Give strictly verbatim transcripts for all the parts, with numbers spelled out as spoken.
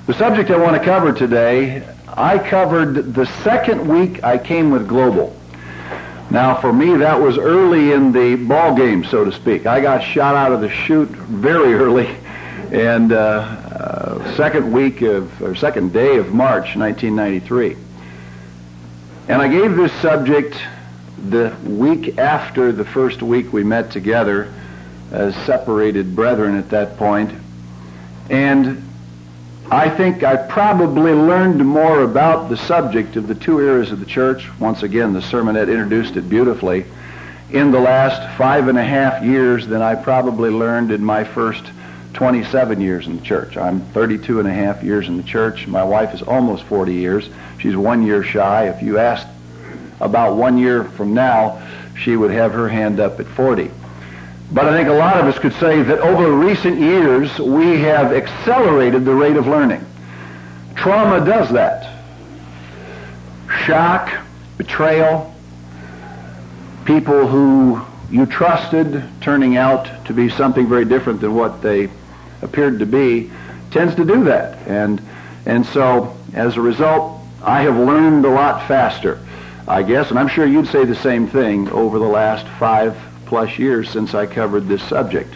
The subject I want to cover today, I covered the second week I came with Global. Now, for me, that was early in the ball game, so to speak. I got shot out of the chute very early, and uh, uh, second week of, or second day of March, nineteen ninety-three. And I gave this subject the week after the first week we met together as separated brethren at that point. And I think I probably learned more about the subject of the two eras of the church. Once again, the sermonette introduced it beautifully. In the last five and a half years than I probably learned in my first twenty-seven years in the church. I'm thirty-two and a half years in the church. My wife is almost forty years. She's one year shy. If you asked about one year from now, she would have her hand up at forty. But I think a lot of us could say that over recent years, we have accelerated the rate of learning. Trauma does that. Shock, betrayal, people who you trusted turning out to be something very different than what they appeared to be, tends to do that. And, and so, as a result, I have learned a lot faster, I guess, and I'm sure you'd say the same thing over the last five plus years since I covered this subject.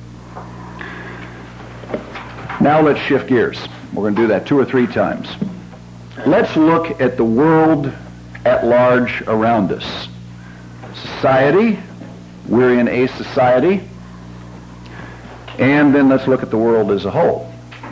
Now let's shift gears. We're going to do that two or three times. Let's look at the world at large around us. Society, we're in a society, and then let's look at the world as a whole.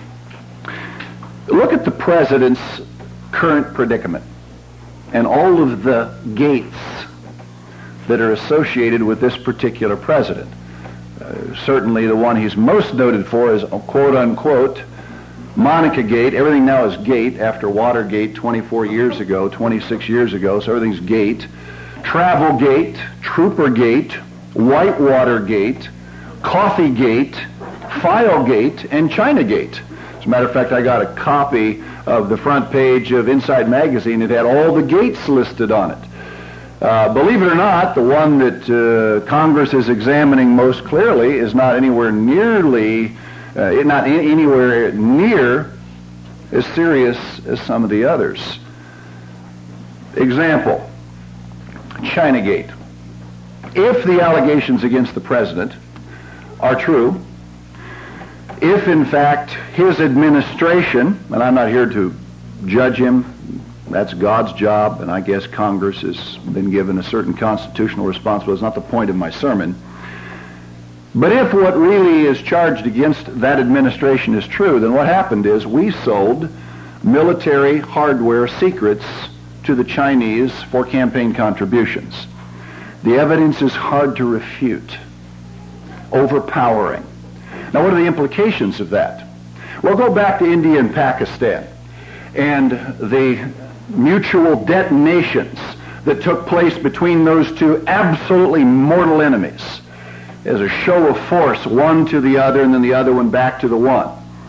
Look at the president's current predicament and all of the gates that are associated with this particular president. Uh, certainly the one he's most noted for is, quote-unquote, Monica Gate. Everything now is Gate after Watergate twenty-four years ago, twenty-six years ago, so everything's Gate. Travel Gate, Trooper Gate, Whitewater Gate, Coffee Gate, File Gate, and China Gate. As a matter of fact, I got a copy of the front page of Inside Magazine. It had all the gates listed on it. Uh, believe it or not, the one that uh, Congress is examining most clearly is not anywhere nearly, uh, not in, anywhere near as serious as some of the others. Example, Chinagate. If the allegations against the president are true, if in fact his administration, and I'm not here to judge him, that's God's job, and I guess Congress has been given a certain constitutional responsibility. It's not the point of my sermon. But if what really is charged against that administration is true, then what happened is we sold military hardware secrets to the Chinese for campaign contributions. The evidence is hard to refute, overpowering. Now, what are the implications of that? Well, go back to India and Pakistan and the mutual detonations that took place between those two absolutely mortal enemies as a show of force, one to the other and then the other one back to the one.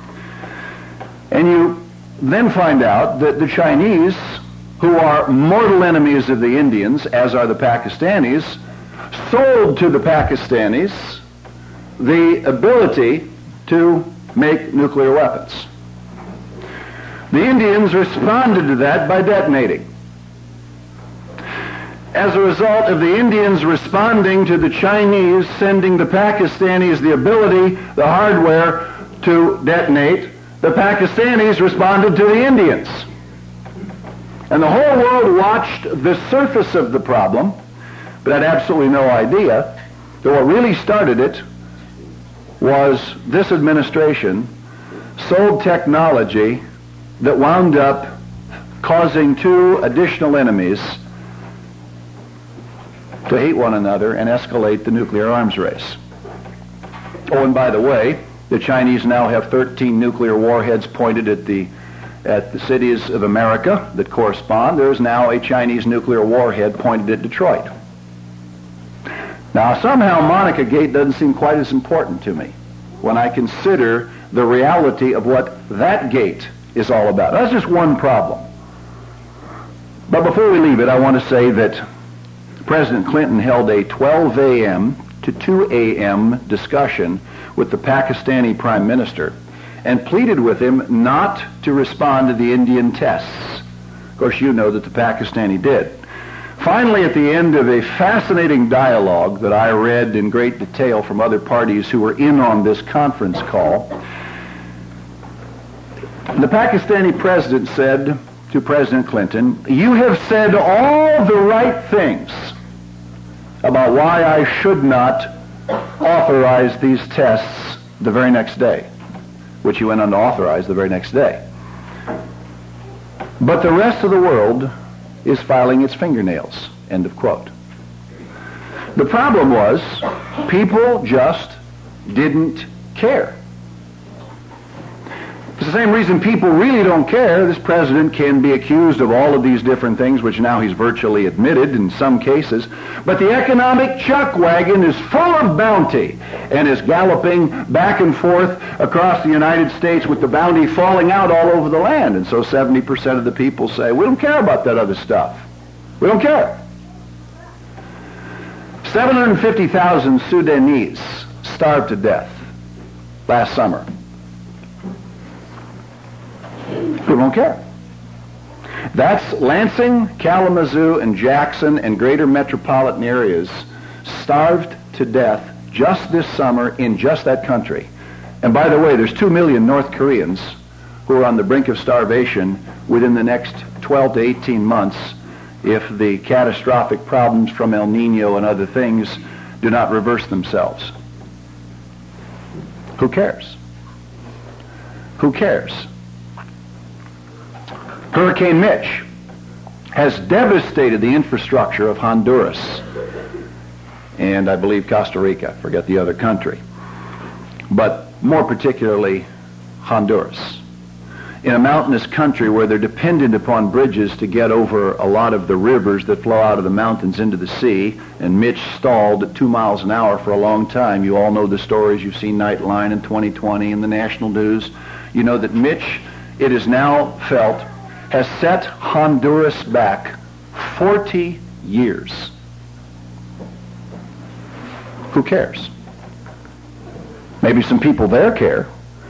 And you then find out that the Chinese, who are mortal enemies of the Indians, as are the Pakistanis, sold to the Pakistanis the ability to make nuclear weapons. The Indians responded to that by detonating. As a result of the Indians responding to the Chinese sending the Pakistanis the ability, the hardware to detonate, the Pakistanis responded to the Indians. And the whole world watched the surface of the problem, but had absolutely no idea that what really started it was this administration sold technology that wound up causing two additional enemies to hate one another and escalate the nuclear arms race. Oh, and by the way, the Chinese now have thirteen nuclear warheads pointed at the at the cities of America that correspond. There is now a Chinese nuclear warhead pointed at Detroit. Now, somehow Monica Gate doesn't seem quite as important to me when I consider the reality of what that gate is all about. That's just one problem. But before we leave it, I want to say that President Clinton held a twelve a.m. to two a.m. discussion with the Pakistani Prime Minister and pleaded with him not to respond to the Indian tests. Of course, you know that the Pakistani did. Finally, at the end of a fascinating dialogue that I read in great detail from other parties who were in on this conference call, the Pakistani president said to President Clinton, "You have said all the right things about why I should not authorize these tests the very next day," which he went on to authorize the very next day. "But the rest of the world is filing its fingernails." End of quote. The problem was, people just didn't care. It's the same reason people really don't care. This president can be accused of all of these different things, which now he's virtually admitted in some cases. But the economic chuck wagon is full of bounty and is galloping back and forth across the United States with the bounty falling out all over the land. And so seventy percent of the people say, we don't care about that other stuff. We don't care. seven hundred fifty thousand Sudanese starved to death last summer. People don't care. That's Lansing, Kalamazoo, and Jackson and greater metropolitan areas starved to death just this summer in just that country. And by the way, there's two million North Koreans who are on the brink of starvation within the next twelve to eighteen months if the catastrophic problems from El Nino and other things do not reverse themselves. Who cares? Who cares? Hurricane Mitch has devastated the infrastructure of Honduras and I believe Costa Rica, forget the other country, but more particularly Honduras. In a mountainous country where they're dependent upon bridges to get over a lot of the rivers that flow out of the mountains into the sea, and Mitch stalled at two miles an hour for a long time. You all know the stories. You've seen Nightline in twenty twenty in the national news. You know that Mitch, it is now felt, has set Honduras back forty years. Who cares? Maybe some people there care.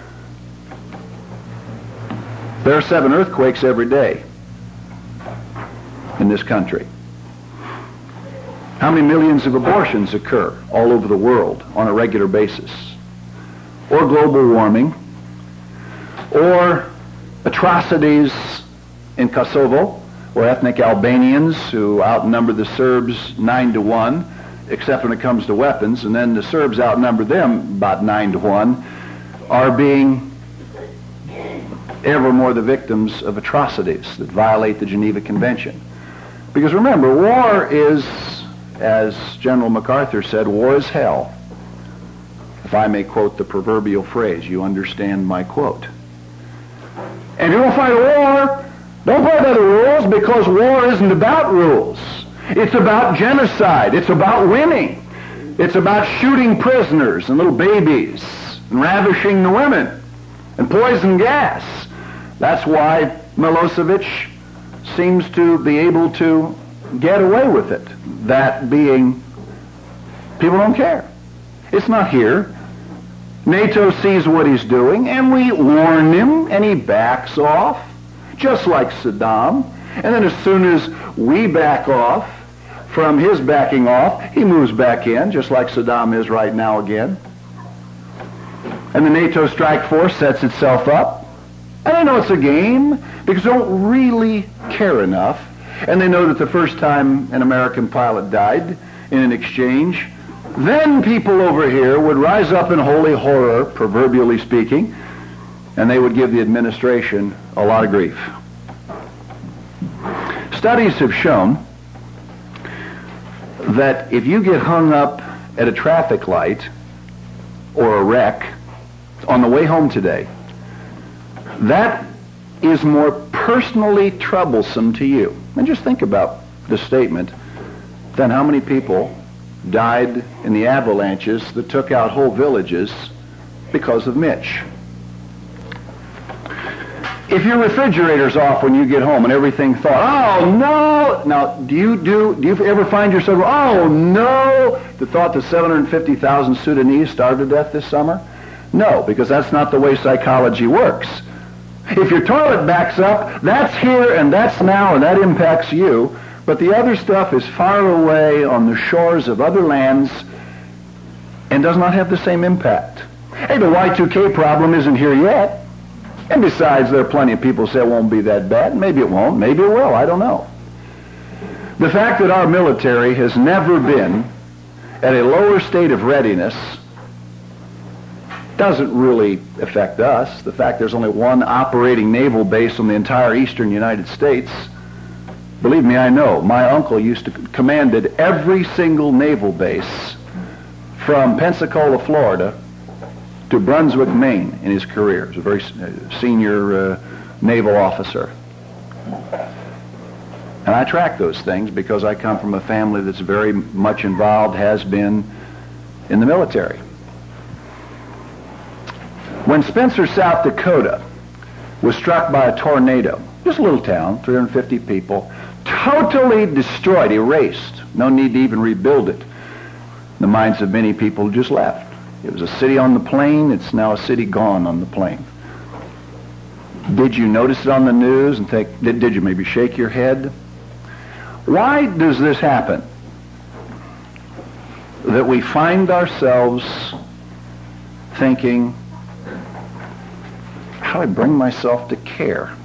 There are seven earthquakes every day in this country. How many millions of abortions occur all over the world on a regular basis? Or global warming, or atrocities in Kosovo, where ethnic Albanians who outnumber the Serbs nine to one, except when it comes to weapons, and then the Serbs outnumber them about nine to one, are being ever more the victims of atrocities that violate the Geneva Convention. Because remember, war is, as General MacArthur said, war is hell. If I may quote the proverbial phrase, you understand my quote. And if you don't fight a war, don't play by the rules, because war isn't about rules. It's about genocide. It's about winning. It's about shooting prisoners and little babies and ravishing the women and poison gas. That's why Milosevic seems to be able to get away with it. That being, people don't care. It's not here. NATO sees what he's doing, and we warn him, and he backs off, just like Saddam. And then as soon as we back off from his backing off, he moves back in, just like Saddam is right now again. And the NATO strike force sets itself up. And they know it's a game because they don't really care enough. And they know that the first time an American pilot died in an exchange, then people over here would rise up in holy horror, proverbially speaking, and they would give the administration a lot of grief. Studies have shown that if you get hung up at a traffic light or a wreck on the way home today, that is more personally troublesome to you. And just think about the statement, then how many people died in the avalanches that took out whole villages because of Mitch. If your refrigerator's off when you get home and everything thought, oh no, now do you do do you ever find yourself, oh no, the thought that seven hundred fifty thousand Sudanese starved to death this summer? No, because that's not the way psychology works. If your toilet backs up, that's here and that's now and that impacts you, but the other stuff is far away on the shores of other lands and does not have the same impact. Hey, the Y two K problem isn't here yet. And besides, there are plenty of people who say it won't be that bad. Maybe it won't. Maybe it will. I don't know. The fact that our military has never been at a lower state of readiness doesn't really affect us. The fact there's only one operating naval base on the entire eastern United States, believe me, I know. My uncle used to commanded every single naval base from Pensacola, Florida, to Brunswick, Maine in his career. He was a very senior uh, naval officer. And I track those things because I come from a family that's very much involved, has been, in the military. When Spencer, South Dakota was struck by a tornado, just a little town, three hundred fifty people, totally destroyed, erased, no need to even rebuild it. The minds of many people just left. It was a city on the plain, it's now a city gone on the plain. Did you notice it on the news and think, did, did you maybe shake your head? Why does this happen? That we find ourselves thinking, how do I bring myself to care?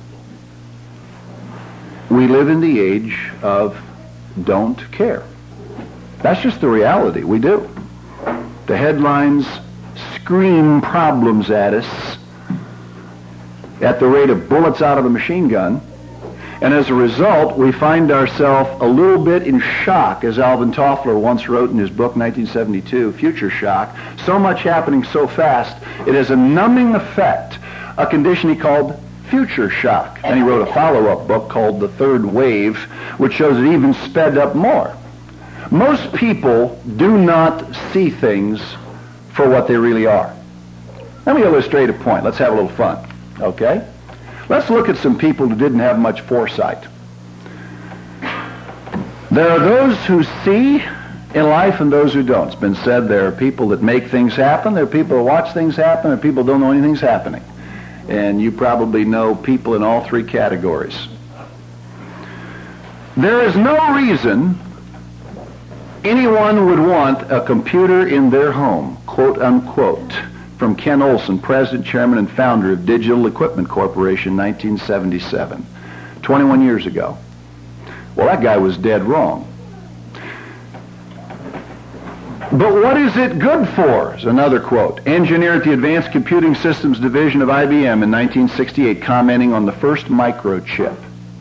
We live in the age of don't care. That's just the reality. We do. The headlines scream problems at us at the rate of bullets out of a machine gun. And as a result, we find ourselves a little bit in shock, as Alvin Toffler once wrote in his book, nineteen seventy-two, Future Shock. So much happening so fast, it has a numbing effect, a condition he called future shock. And he wrote a follow-up book called The Third Wave, which shows it even sped up more. Most people do not see things for what they really are. Let me illustrate a point. Let's have a little fun, okay? Let's look at some people who didn't have much foresight. There are those who see in life and those who don't. It's been said there are people that make things happen, there are people who watch things happen, there are people who don't know anything's happening. And you probably know people in all three categories. There is no reason anyone would want a computer in their home, quote unquote, from Ken Olson, President, Chairman, and Founder of Digital Equipment Corporation, nineteen seventy-seven, twenty-one years ago. Well, that guy was dead wrong. But what is it good for? Is another quote. Engineer at the Advanced Computing Systems Division of I B M in nineteen sixty-eight, commenting on the first microchip.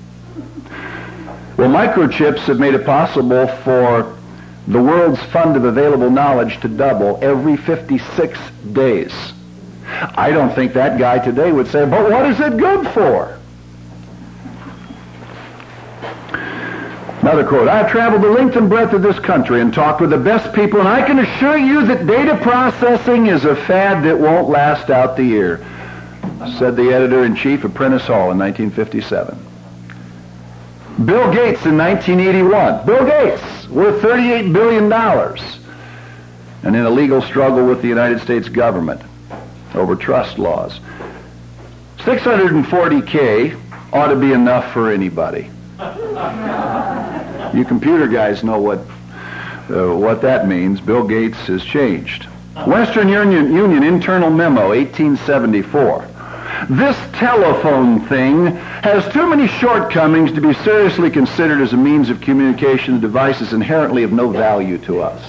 Well, microchips have made it possible for the world's fund of available knowledge to double every fifty-six days. I don't think that guy today would say, but what is it good for? Another quote, I have traveled the length and breadth of this country and talked with the best people, and I can assure you that data processing is a fad that won't last out the year, said the editor-in-chief of Prentice Hall in nineteen fifty-seven. Bill Gates in nineteen eighty-one. Bill Gates, worth thirty-eight billion dollars, and in a legal struggle with the United States government over trust laws. six hundred forty K ought to be enough for anybody. You computer guys know what uh, what that means. Bill Gates has changed. Western Union, Union internal memo, eighteen seventy-four. This telephone thing has too many shortcomings to be seriously considered as a means of communication. The device is inherently of no value to us.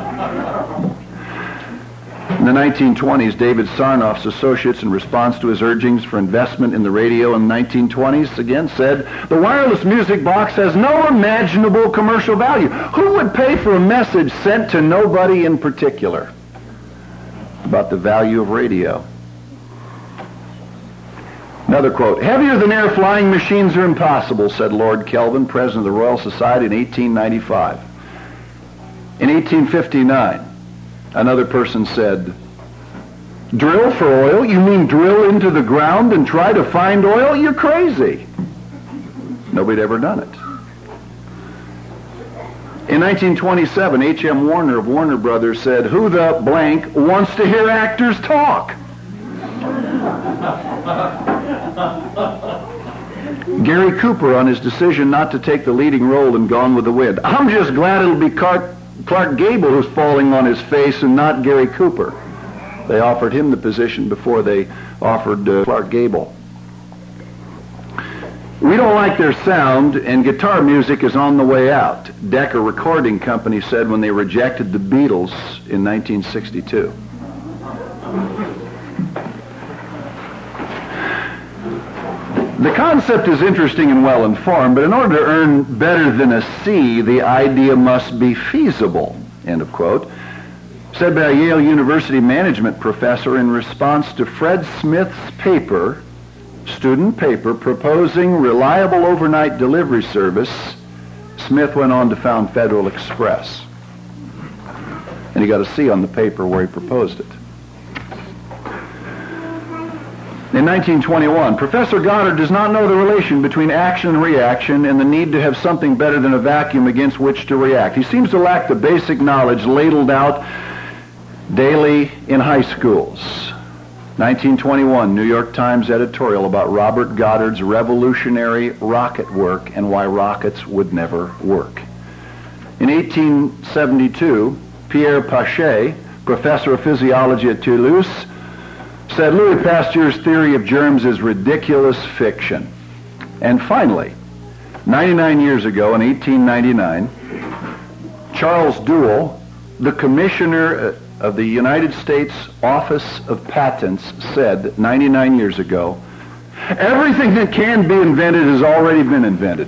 In the nineteen twenties, David Sarnoff's associates, in response to his urgings for investment in the radio in the nineteen twenties, again said, the wireless music box has no imaginable commercial value. Who would pay for a message sent to nobody in particular? About the value of radio. Another quote, heavier than air flying machines are impossible, said Lord Kelvin, president of the Royal Society in eighteen ninety-five. In eighteen fifty-nine, another person said, drill for oil? You mean drill into the ground and try to find oil? You're crazy. Nobody had ever done it. In nineteen twenty-seven, H M Warner of Warner Brothers said, who the blank wants to hear actors talk? Gary Cooper on his decision not to take the leading role in Gone with the Wind. I'm just glad it'll be Clark, Clark Gable who's falling on his face and not Gary Cooper. They offered him the position before they offered uh, Clark Gable. We don't like their sound, and guitar music is on the way out, Decca Recording Company said when they rejected the Beatles in nineteen sixty-two. The concept is interesting and well-informed, but in order to earn better than a C, the idea must be feasible, end of quote, said by a Yale University management professor in response to Fred Smith's paper, student paper, proposing reliable overnight delivery service. Smith went on to found Federal Express. And he got a C on the paper where he proposed it. In nineteen twenty-one, Professor Goddard does not know the relation between action and reaction and the need to have something better than a vacuum against which to react. He seems to lack the basic knowledge ladled out daily in high schools. nineteen twenty-one, New York Times editorial about Robert Goddard's revolutionary rocket work and why rockets would never work. In eighteen seventy-two, Pierre Pache, professor of physiology at Toulouse, said Louis Pasteur's theory of germs is ridiculous fiction. And finally, ninety-nine years ago in eighteen ninety-nine, Charles Duell, the commissioner of the United States Office of Patents, said ninety-nine years ago, everything that can be invented has already been invented.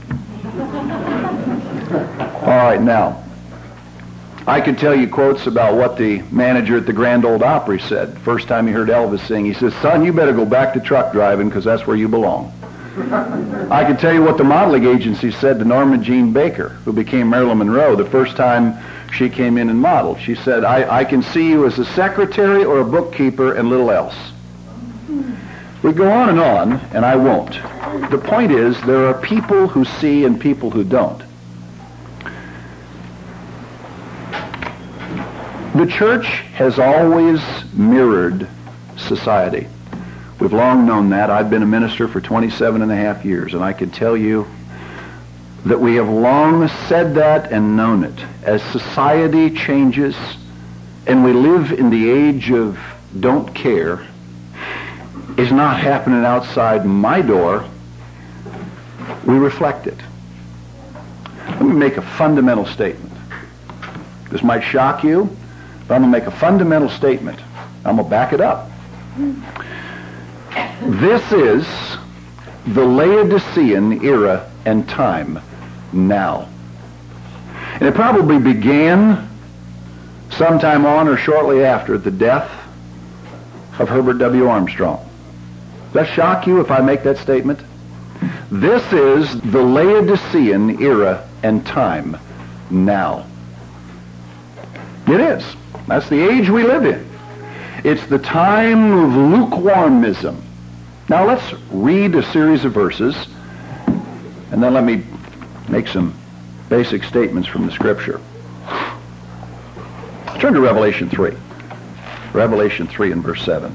All right, now, I could tell you quotes about what the manager at the Grand Ole Opry said. First time he heard Elvis sing, he says, son, you better go back to truck driving because that's where you belong. I could tell you what the modeling agency said to Norma Jean Baker, who became Marilyn Monroe, the first time she came in and modeled. She said, I, I can see you as a secretary or a bookkeeper and little else. We go on and on, and I won't. The point is, there are people who see and people who don't. The church has always mirrored society. We've long known that. I've been a minister for twenty-seven and a half years, and I can tell you that we have long said that and known it. As society changes and we live in the age of don't care, is not happening outside my door, we reflect it. Let me make a fundamental statement. This might shock you, but I'm going to make a fundamental statement. I'm going to back it up. This is the Laodicean era and time now. And it probably began sometime on or shortly after the death of Herbert W. Armstrong. Does that shock you if I make that statement? This is the Laodicean era and time now. It is. That's the age we live in. It's the time of lukewarmism. Now let's read a series of verses, and then let me make some basic statements from the Scripture. Turn to Revelation three. Revelation three and verse seven.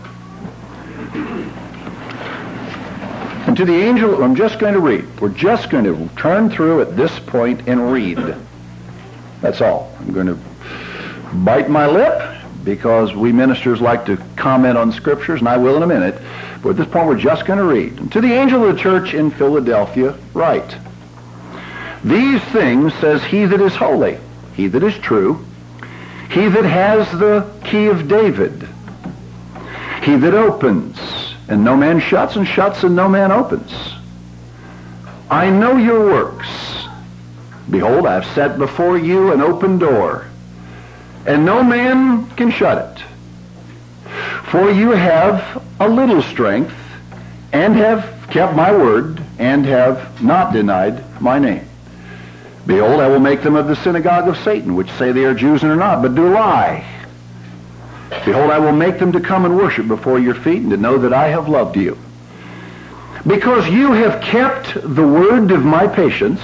And to the angel, I'm just going to read. We're just going to turn through at this point and read. That's all. I'm going to bite my lip because we ministers like to comment on scriptures, and I will in a minute. But at this point, we're just going to read. And to the angel of the church in Philadelphia, write. These things says he that is holy, he that is true, he that has the key of David, he that opens, and no man shuts, and shuts, and no man opens. I know your works. Behold, I have set before you an open door, and no man can shut it. For you have a little strength, and have kept my word, and have not denied my name. Behold, I will make them of the synagogue of Satan, which say they are Jews and are not, but do lie. Behold, I will make them to come and worship before your feet, and to know that I have loved you. Because you have kept the word of my patience,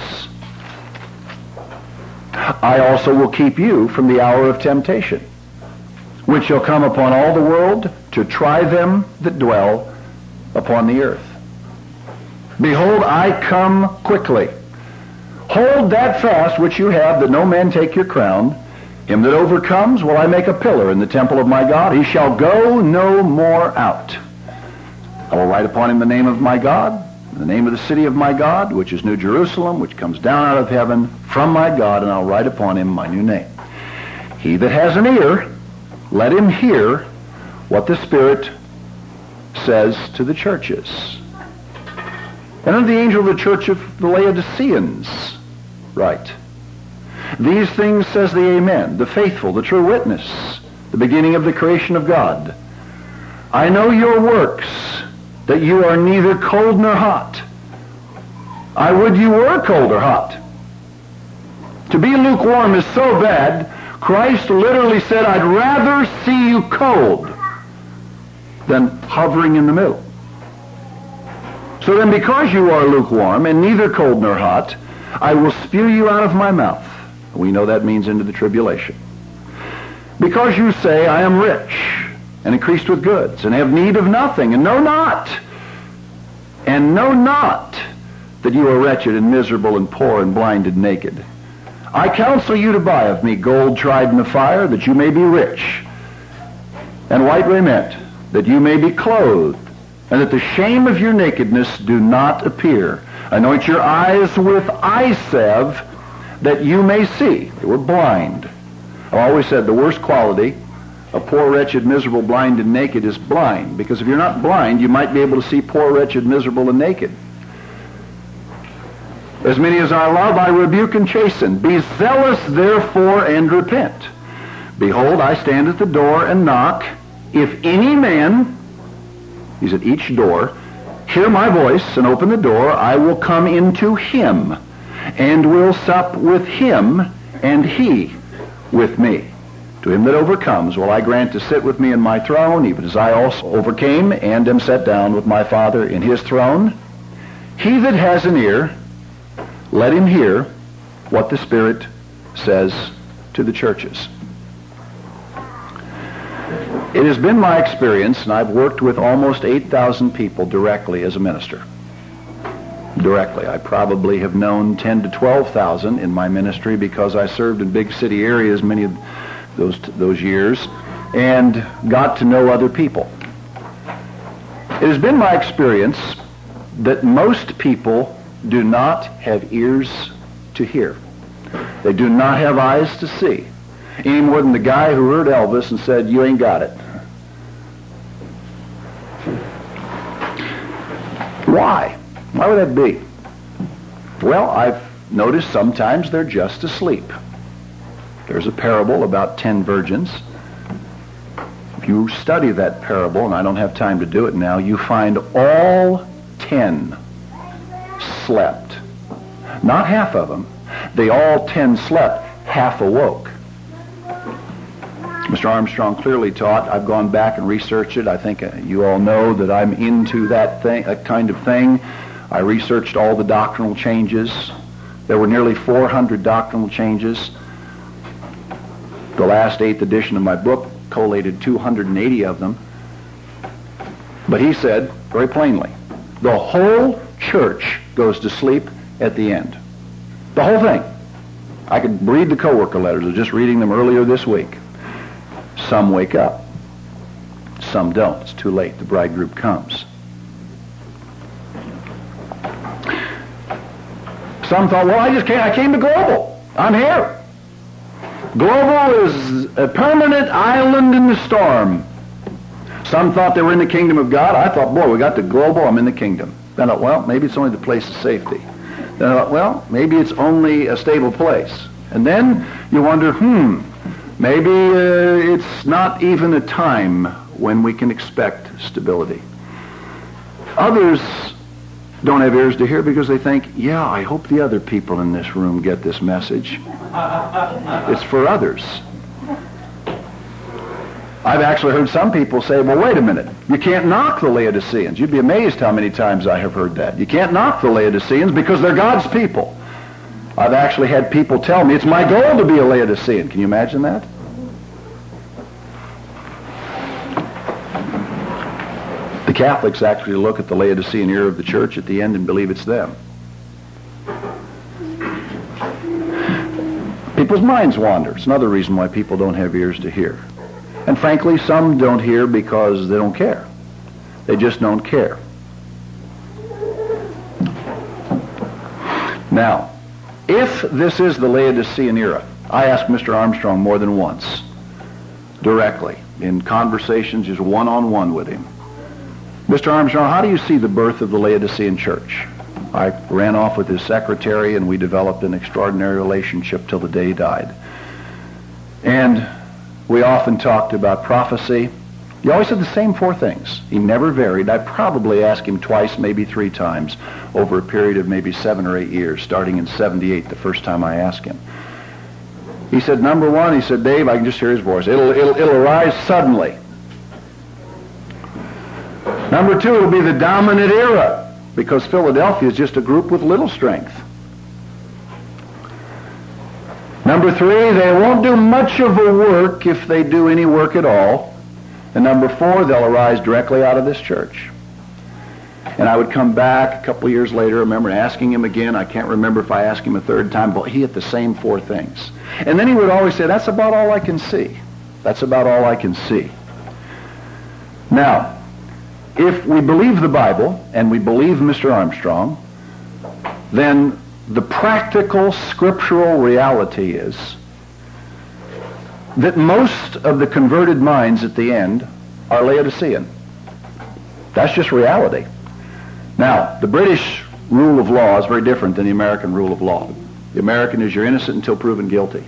I also will keep you from the hour of temptation, which shall come upon all the world to try them that dwell upon the earth. Behold, I come quickly. Hold that fast which you have, that no man take your crown. Him that overcomes will I make a pillar in the temple of my God. He shall go no more out. I will write upon him the name of my God, the name of the city of my God, which is New Jerusalem, which comes down out of heaven from my God, and I'll write upon him my new name. He that has an ear, let him hear what the Spirit says to the churches. And unto the angel of the church of the Laodiceans write, These things says the Amen, the faithful, the true witness, the beginning of the creation of God. I know your works, that you are neither cold nor hot. I would you were cold or hot. To be lukewarm is so bad, Christ literally said, I'd rather see you cold than hovering in the middle. So then, because you are lukewarm and neither cold nor hot, I will spew you out of my mouth. We know that means into the tribulation. Because you say, I am rich and increased with goods, and have need of nothing, and know not, and know not that you are wretched and miserable and poor and blind and naked. I counsel you to buy of me gold tried in the fire, that you may be rich, and white raiment, that you may be clothed, and that the shame of your nakedness do not appear. Anoint your eyes with eye salve, that you may see. They were blind. I've always said the worst quality, a poor, wretched, miserable, blind, and naked, is blind. Because if you're not blind, you might be able to see poor, wretched, miserable, and naked. As many as I love, I rebuke and chasten. Be zealous, therefore, and repent. Behold, I stand at the door and knock. If any man, he's at each door, hear my voice and open the door, I will come into him, and will sup with him, and he with me. To him that overcomes will I grant to sit with me in my throne, even as I also overcame and am set down with my Father in his throne. He that has an ear, let him hear what the Spirit says to the churches. It has been my experience, and I've worked with almost eight thousand people directly as a minister. Directly. I probably have known ten to twelve thousand in my ministry because I served in big city areas many of those those years and got to know other people. It has been my experience that most people do not have ears to hear. They do not have eyes to see. Any more than the guy who heard Elvis and said, you ain't got it. Why? Why would that be? Well, I've noticed sometimes they're just asleep. There's a parable about ten virgins. If you study that parable, and I don't have time to do it now, you find all ten slept. Not half of them. They all ten slept, half awoke. Mister Armstrong clearly taught. I've gone back and researched it. I think you all know that I'm into that thing, that kind of thing. I researched all the doctrinal changes. There were nearly four hundred doctrinal changes. The last eighth edition of my book collated two hundred eighty of them. But he said, very plainly, the whole church goes to sleep at the end. The whole thing. I could read the co-worker letters. I was just reading them earlier this week. Some wake up. Some don't. It's too late. The bridegroom comes. Some thought, well, I just came, I came to Global. I'm here. Global is a permanent island in the storm. Some thought they were in the kingdom of God. I thought, boy, we got to Global, I'm in the kingdom. Then I thought, well, maybe it's only the place of safety. Then I thought, well, maybe it's only a stable place. And then you wonder, hmm, maybe uh, it's not even a time when we can expect stability. Others don't have ears to hear because they think, yeah, I hope the other people in this room get this message. It's for others. I've actually heard some people say, well, wait a minute, you can't knock the Laodiceans. You'd be amazed how many times I have heard that. You can't knock the Laodiceans because they're God's people. I've actually had people tell me, it's my goal to be a Laodicean. Can you imagine that? The Catholics actually look at the Laodicean era of the church at the end and believe it's them. People's minds wander. It's another reason why people don't have ears to hear. And frankly, some don't hear because they don't care. They just don't care. Now, if this is the Laodicean era, I asked Mister Armstrong more than once, directly, in conversations just one-on-one with him, Mister Armstrong, how do you see the birth of the Laodicean church? I ran off with his secretary, and we developed an extraordinary relationship till the day he died. And we often talked about prophecy. He always said the same four things. He never varied. I probably asked him twice, maybe three times, over a period of maybe seven or eight years, starting in seventy-eight, the first time I asked him. He said, number one, he said, Dave, I can just hear his voice. It'll, it'll, it'll arise suddenly. Number two, it'll be the dominant era, because Philadelphia is just a group with little strength. Number three, they won't do much of a work if they do any work at all. And number four, they'll arise directly out of this church. And I would come back a couple of years later, I remember asking him again. I can't remember if I asked him a third time, but he had the same four things. And then he would always say, that's about all I can see. That's about all I can see. Now, if we believe the Bible, and we believe Mister Armstrong, then the practical scriptural reality is that most of the converted minds at the end are Laodicean. That's just reality. Now, the British rule of law is very different than the American rule of law. The American is you're innocent until proven guilty.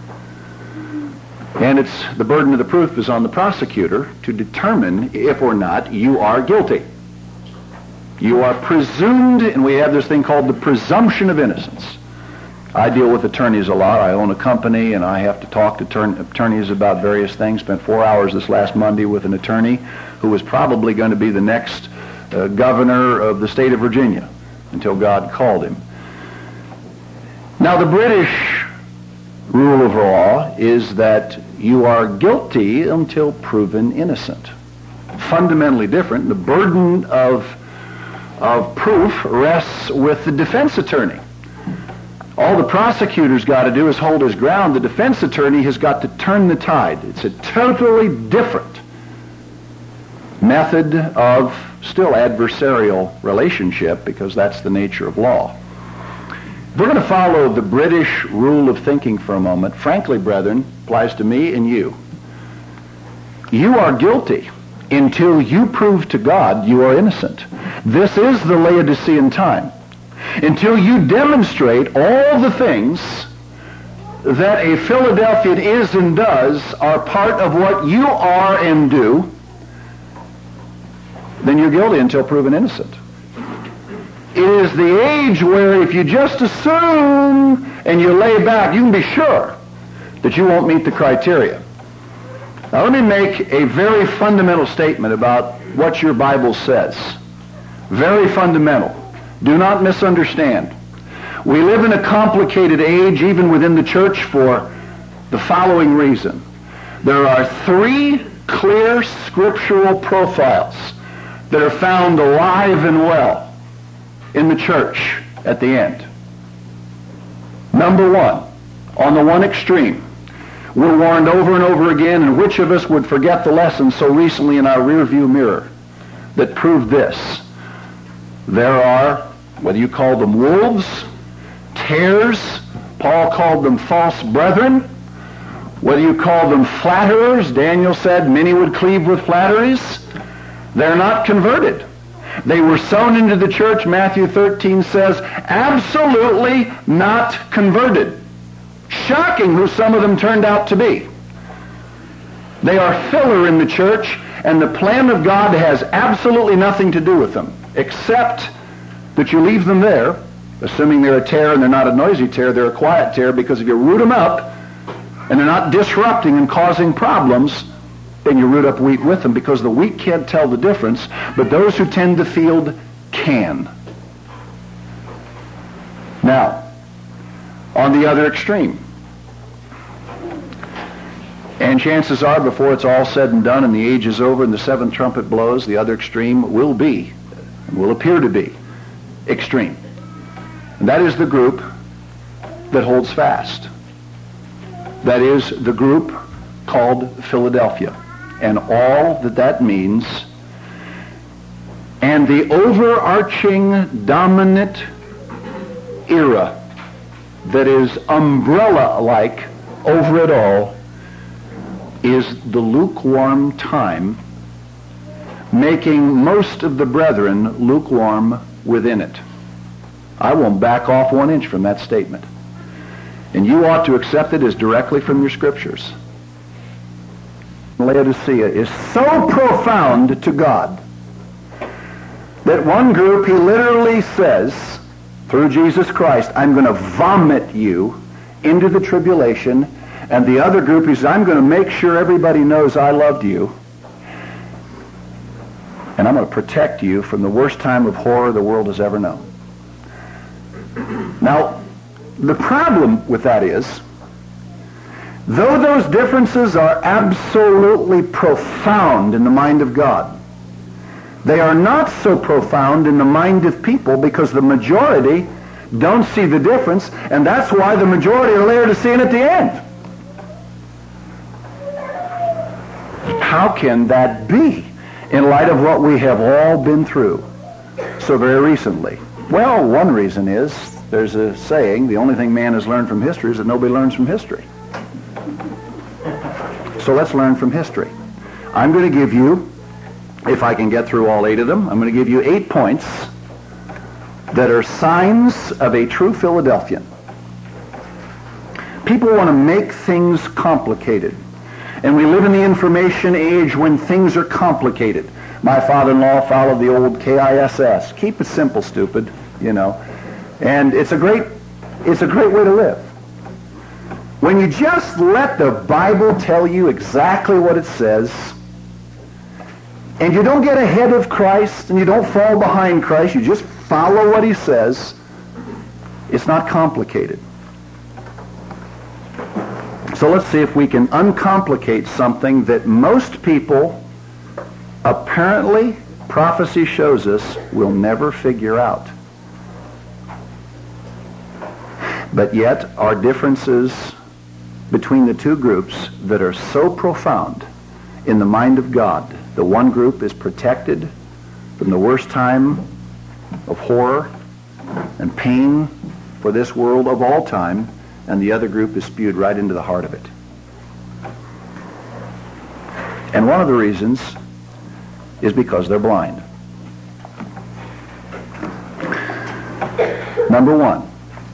And it's the burden of the proof is on the prosecutor to determine if or not you are guilty. You are presumed, and we have this thing called the presumption of innocence. I deal with attorneys a lot. I own a company, and I have to talk to turn, attorneys about various things. Spent four hours this last Monday with an attorney who was probably going to be the next uh, governor of the state of Virginia until God called him. Now, the British rule of law is that you are guilty until proven innocent. Fundamentally different. The burden of, of proof rests with the defense attorney. All the prosecutor's got to do is hold his ground. The defense attorney has got to turn the tide. It's a totally different method of still adversarial relationship, because that's the nature of law. We're going to follow the British rule of thinking for a moment. Frankly, brethren, applies to me and you. You are guilty until you prove to God you are innocent. This is the Laodicean time. Until you demonstrate all the things that a Philadelphian is and does are part of what you are and do, then you're guilty until proven innocent. It is the age where if you just assume and you lay back, you can be sure that you won't meet the criteria. Now let me make a very fundamental statement about what your Bible says. Very fundamental. Do not misunderstand. We live in a complicated age, even within the church, for the following reason. There are three clear scriptural profiles that are found alive and well in the church at the end. Number one, on the one extreme, we're warned over and over again, and which of us would forget the lesson so recently in our rearview mirror that proved this? There are, whether you call them wolves, tares, Paul called them false brethren, whether you call them flatterers, Daniel said many would cleave with flatteries, they're not converted. They were sown into the church, Matthew thirteen says, absolutely not converted. Shocking who some of them turned out to be. They are filler in the church, and the plan of God has absolutely nothing to do with them, except that you leave them there, assuming they're a tare and they're not a noisy tare, they're a quiet tare, because if you root them up and they're not disrupting and causing problems, then you root up wheat with them, because the wheat can't tell the difference, but those who tend the field can. Now, on the other extreme, And chances are, before it's all said and done and the age is over and the seventh trumpet blows, the other extreme will be, will appear to be, extreme. And that is the group that holds fast. That is the group called Philadelphia. And all that that means, and the overarching dominant era that is umbrella-like over it all is the lukewarm time, making most of the brethren lukewarm within it. I won't back off one inch from that statement. And you ought to accept it as directly from your scriptures. Laodicea is so profound to God that one group, he literally says, through Jesus Christ, I'm going to vomit you into the tribulation. And the other group, he says, I'm going to make sure everybody knows I loved you. And I'm going to protect you from the worst time of horror the world has ever known. Now, the problem with that is, though those differences are absolutely profound in the mind of God, they are not so profound in the mind of people because the majority don't see the difference, and that's why the majority are Laodicean at the end. How can that be in light of what we have all been through so very recently? Well, one reason is there's a saying, the only thing man has learned from history is that nobody learns from history. So let's learn from history. I'm going to give you, if I can get through all eight of them, I'm going to give you eight points that are signs of a true Philadelphian. People want to make things complicated. And we live in the information age when things are complicated. My father-in-law followed the old K I S S. Keep it simple, stupid, you know. And it's a great, it's a great way to live. When you just let the Bible tell you exactly what it says, and you don't get ahead of Christ, and you don't fall behind Christ, you just follow what he says, it's not complicated. So let's see if we can uncomplicate something that most people, apparently, prophecy shows us, will never figure out. But yet, are differences between the two groups that are so profound in the mind of God. The one group is protected from the worst time of horror and pain for this world of all time, and the other group is spewed right into the heart of it. And one of the reasons is because they're blind. Number one,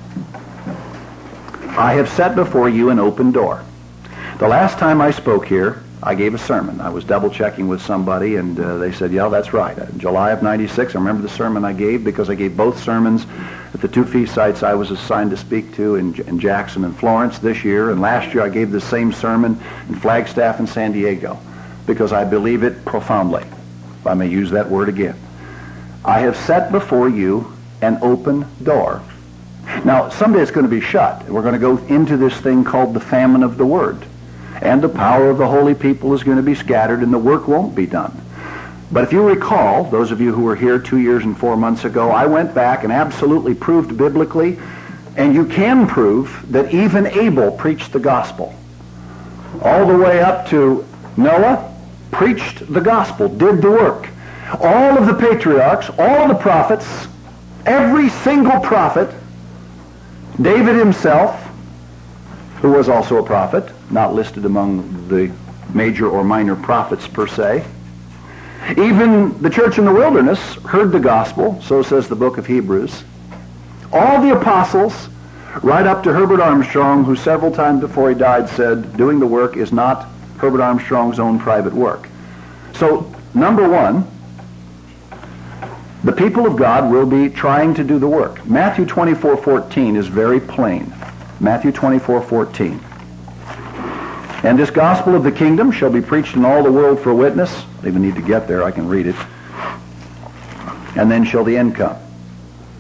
I have set before you an open door. The last time I spoke here, I gave a sermon. I was double checking with somebody, and uh, they said, yeah, that's right. In July of ninety-six, I remember the sermon I gave because I gave both sermons at the two feast sites I was assigned to speak to in, in Jackson and Florence this year. And last year I gave the same sermon in Flagstaff and San Diego because I believe it profoundly, if I may use that word again. I have set before you an open door. Now, someday it's going to be shut. We're going to go into this thing called the famine of the Word. And the power of the holy people is going to be scattered and the work won't be done. But if you recall, those of you who were here two years and four months ago, I went back and absolutely proved biblically, and you can prove that even Abel preached the gospel. All the way up to Noah, preached the gospel, did the work. All of the patriarchs, all of the prophets, every single prophet, David himself, who was also a prophet, not listed among the major or minor prophets per se. Even the church in the wilderness heard the gospel, so says the book of Hebrews. All the apostles, right up to Herbert Armstrong, who several times before he died said, doing the work is not Herbert Armstrong's own private work. So, number one, the people of God will be trying to do the work. Matthew twenty-four fourteen is very plain. Matthew twenty-four fourteen. And this gospel of the kingdom shall be preached in all the world for a witness. I don't even need to get there, I can read it. And then shall the end come.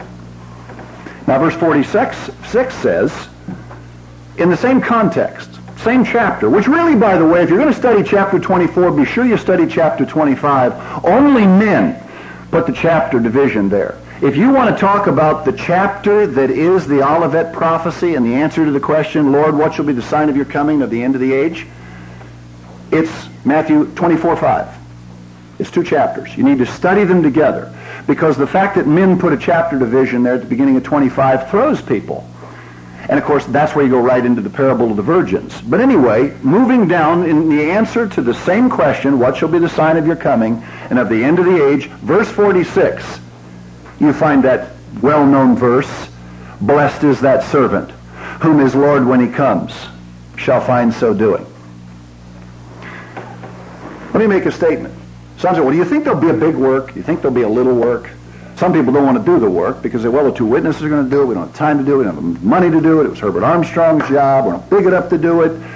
Now verse forty-six six says, in the same context, Same chapter, which really, by the way, if you're going to study chapter twenty-four, be sure you study chapter twenty-five. Only men put the chapter division there. If you want to talk about the chapter that is the Olivet prophecy and the answer to the question, Lord, what shall be the sign of your coming of the end of the age? It's Matthew twenty-four five. It's two chapters. You need to study them together, because the fact that men put a chapter division there at the beginning of twenty-five throws people. And of course, that's where you go right into the parable of the virgins. But anyway, moving down in the answer to the same question, what shall be the sign of your coming and of the end of the age, verse forty-six, you find that well-known verse, blessed is that servant, whom his Lord, when he comes, shall find so doing. Let me make a statement. Some say, well, do you think there'll be a big work? Do you think there'll be a little work? Some people don't want to do the work because they, well, the two witnesses are going to do it. We don't have time to do it. We don't have money to do it. It was Herbert Armstrong's job. We're not big enough to do it.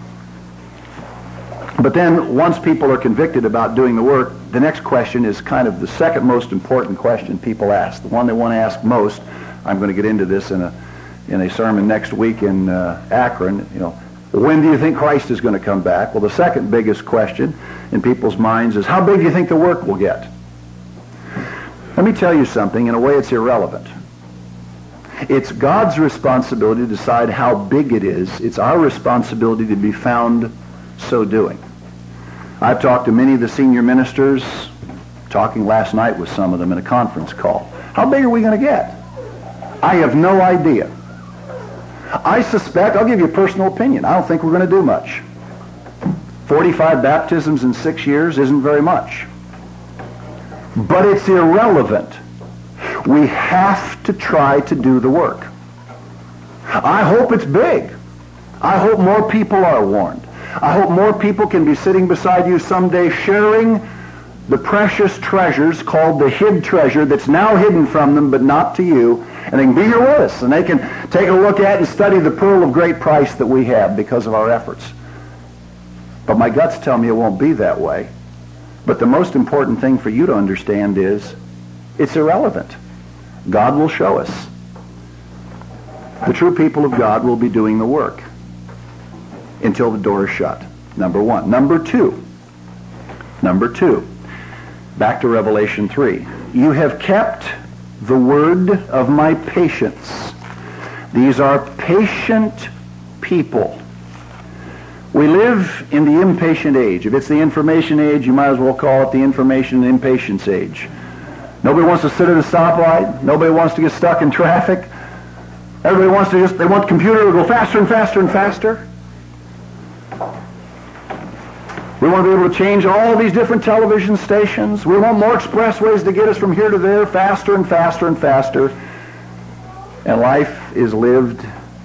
But then once people are convicted about doing the work, the next question is kind of the second most important question people ask. The one they want to ask most. I'm going to get into this in a in a sermon next week in uh, Akron. You know, when do you think Christ is going to come back? Well, the second biggest question in people's minds is, how big do you think the work will get? Let me tell you something. In a way, it's irrelevant. It's God's responsibility to decide how big it is. It's our responsibility to be found so doing. I've talked to many of the senior ministers, talking last night with some of them in a conference call. How big are we going to get? I have no idea. I suspect, I'll give you a personal opinion, I don't think we're going to do much. forty-five baptisms in six years isn't very much. But it's irrelevant. We have to try to do the work. I hope it's big. I hope more people are warned. I hope more people can be sitting beside you someday sharing the precious treasures called the hid treasure that's now hidden from them but not to you, and they can be here with us and they can take a look at and study the pearl of great price that we have because of our efforts. But my guts tell me it won't be that way. But the most important thing for you to understand is it's irrelevant. God will show us. The true people of God will be doing the work until the door is shut. Number one. Number two. Number two. Back to Revelation three. You have kept the word of my patience. These are patient people. We live in the impatient age. If it's the information age, you might as well call it the information and impatience age. Nobody wants to sit at a stoplight. Nobody wants to get stuck in traffic. Everybody wants to just, they want the computer to go faster and faster and faster. We want to be able to change all these different television stations. We want more expressways to get us from here to there faster and faster and faster. And life is lived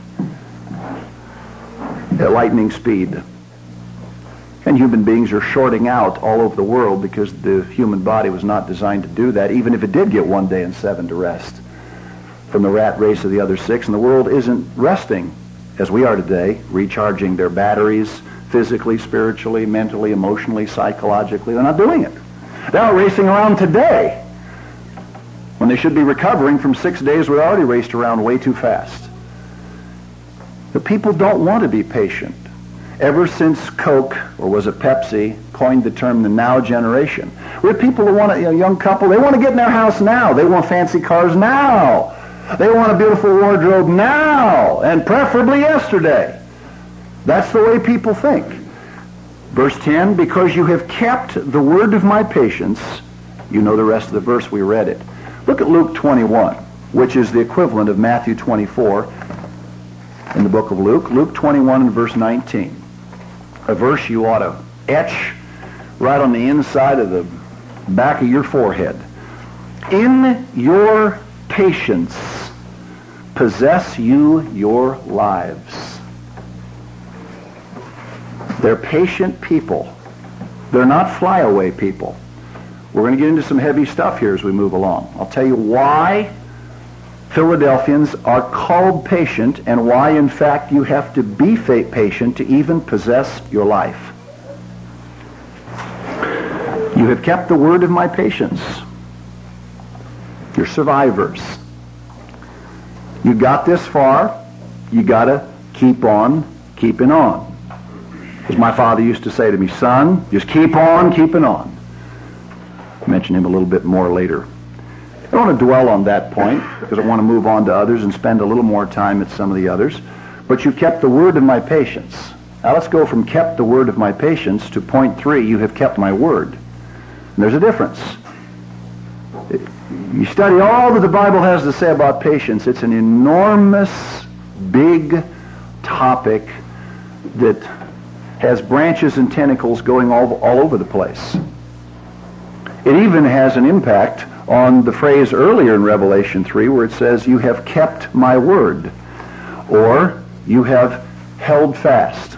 at lightning speed. And human beings are shorting out all over the world because the human body was not designed to do that, even if it did get one day and seven to rest from the rat race of the other six. And the world isn't resting as we are today, recharging their batteries physically, spiritually, mentally, emotionally, psychologically. They're not doing it. They're out racing around today when they should be recovering from six days where they already raced around way too fast. The people don't want to be patient. Ever since Coke, or was it Pepsi, coined the term the now generation. We have people who want, a you know, young couple, they want to get in their house now. They want fancy cars now. They want a beautiful wardrobe now, and preferably yesterday. That's the way people think. Verse ten, because you have kept the word of my patience, you know the rest of the verse, we read it. Look at Luke twenty-one, which is the equivalent of Matthew twenty-four in the book of Luke. Luke twenty-one and verse nineteen. A verse you ought to etch right on the inside of the back of your forehead. In your patience possess you your lives. They're patient people. They're not flyaway people. We're going to get into some heavy stuff here as we move along. I'll tell you why Philadelphians are called patient and why, in fact, you have to be patient to even possess your life. You have kept the word of my patience. You're survivors. You got this far. You got to keep on keeping on. As my father used to say to me, son, just keep on keeping on. I'll mention him a little bit more later. I don't want to dwell on that point because I want to move on to others and spend a little more time at some of the others. But you kept the word of my patience. Now let's go from kept the word of my patience to point three, you have kept my word. And there's a difference. You study all that the Bible has to say about patience. It's an enormous, big topic that has branches and tentacles going all, all over the place. It even has an impact on the phrase earlier in Revelation three where it says, you have kept my word, or you have held fast.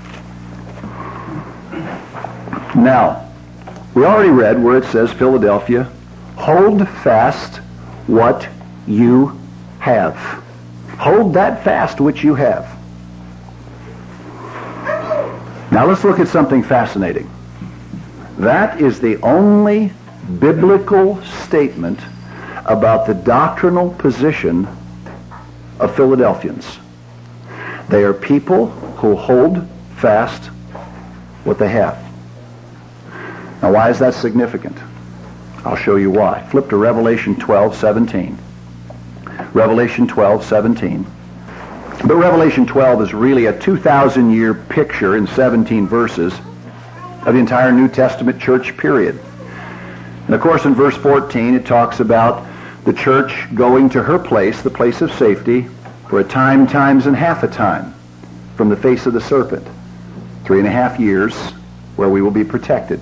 Now, we already read where it says, Philadelphia, hold fast what you have. Hold that fast which you have. Now let's look at something fascinating. That is the only biblical statement about the doctrinal position of Philadelphians. They are people who hold fast what they have. Now why is that significant? I'll show you why. Flip to Revelation twelve seventeen. Revelation twelve seventeen. But Revelation twelve is really a two thousand year picture in seventeen verses of the entire New Testament church period. And of course in verse fourteen it talks about the church going to her place, the place of safety, for a time, times, and half a time from the face of the serpent. Three and a half years where we will be protected.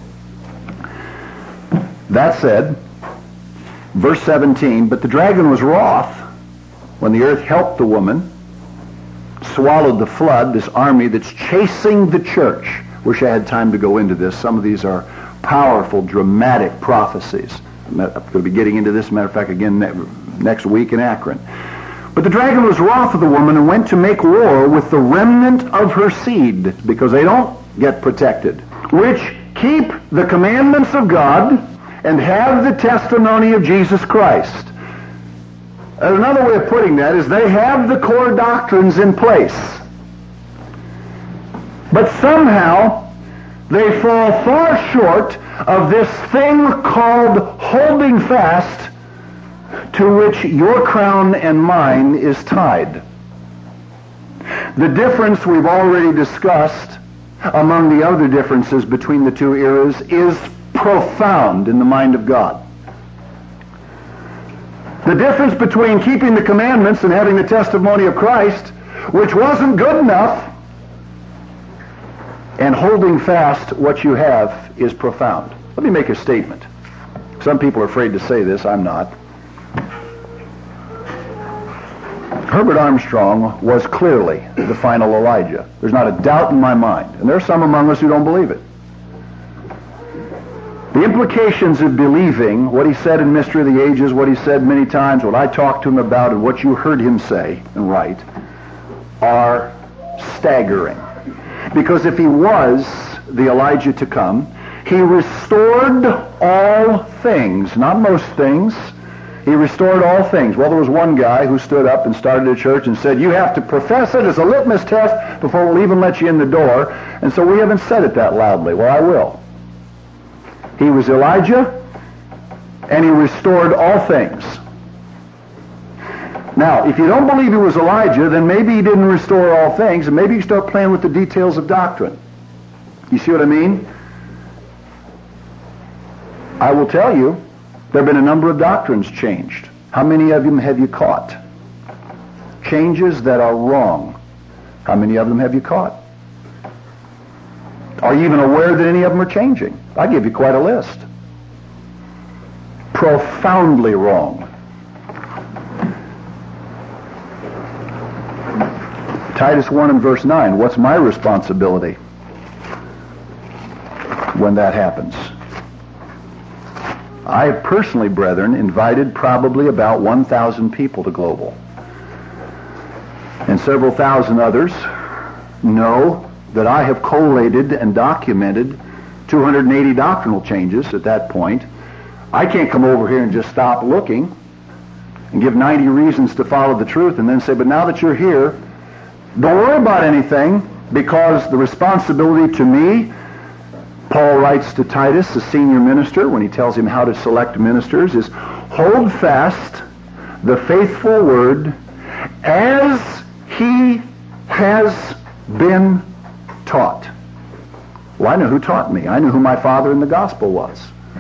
That said, verse seventeen, but the dragon was wroth when the earth helped the woman, swallowed the flood, this army that's chasing the church. Wish I had time to go into this. Some of these are powerful, dramatic prophecies. I'm going to be getting into this, matter of fact, again next week in Akron. But the dragon was wroth with the woman and went to make war with the remnant of her seed, because they don't get protected, which keep the commandments of God and have the testimony of Jesus Christ. Another way of putting that is they have the core doctrines in place. But somehow they fall far short of this thing called holding fast, to which your crown and mine is tied. The difference we've already discussed among the other differences between the two eras is profound in the mind of God. The difference between keeping the commandments and having the testimony of Christ, which wasn't good enough, and holding fast what you have is profound. Let me make a statement. Some people are afraid to say this. I'm not. Herbert Armstrong was clearly the final Elijah. There's not a doubt in my mind. And there are some among us who don't believe it. The implications of believing what he said in Mystery of the Ages, what he said many times, what I talked to him about, and what you heard him say and write, are staggering. Because if he was the Elijah to come, he restored all things, not most things. He restored all things. Well, there was one guy who stood up and started a church and said, you have to profess it as a litmus test before we'll even let you in the door. And so we haven't said it that loudly. Well, I will. He was Elijah, and he restored all things. Now, if you don't believe he was Elijah, then maybe he didn't restore all things, and maybe you start playing with the details of doctrine. You see what I mean? I will tell you, there have been a number of doctrines changed. How many of them have you caught? Changes that are wrong. How many of them have you caught? Are you even aware that any of them are changing? I'll give you quite a list. Profoundly wrong. Titus one and verse nine, what's my responsibility when that happens? I personally, brethren, invited probably about one thousand people to Global. And several thousand others know that I have collated and documented two hundred eighty doctrinal changes at that point. I can't come over here and just stop looking and give ninety reasons to follow the truth and then say, but now that you're here, don't worry about anything. because the responsibility to me, Paul writes to Titus, the senior minister, when he tells him how to select ministers, is hold fast the faithful word as he has been taught. Well, I know who taught me. I knew who my father in the gospel was.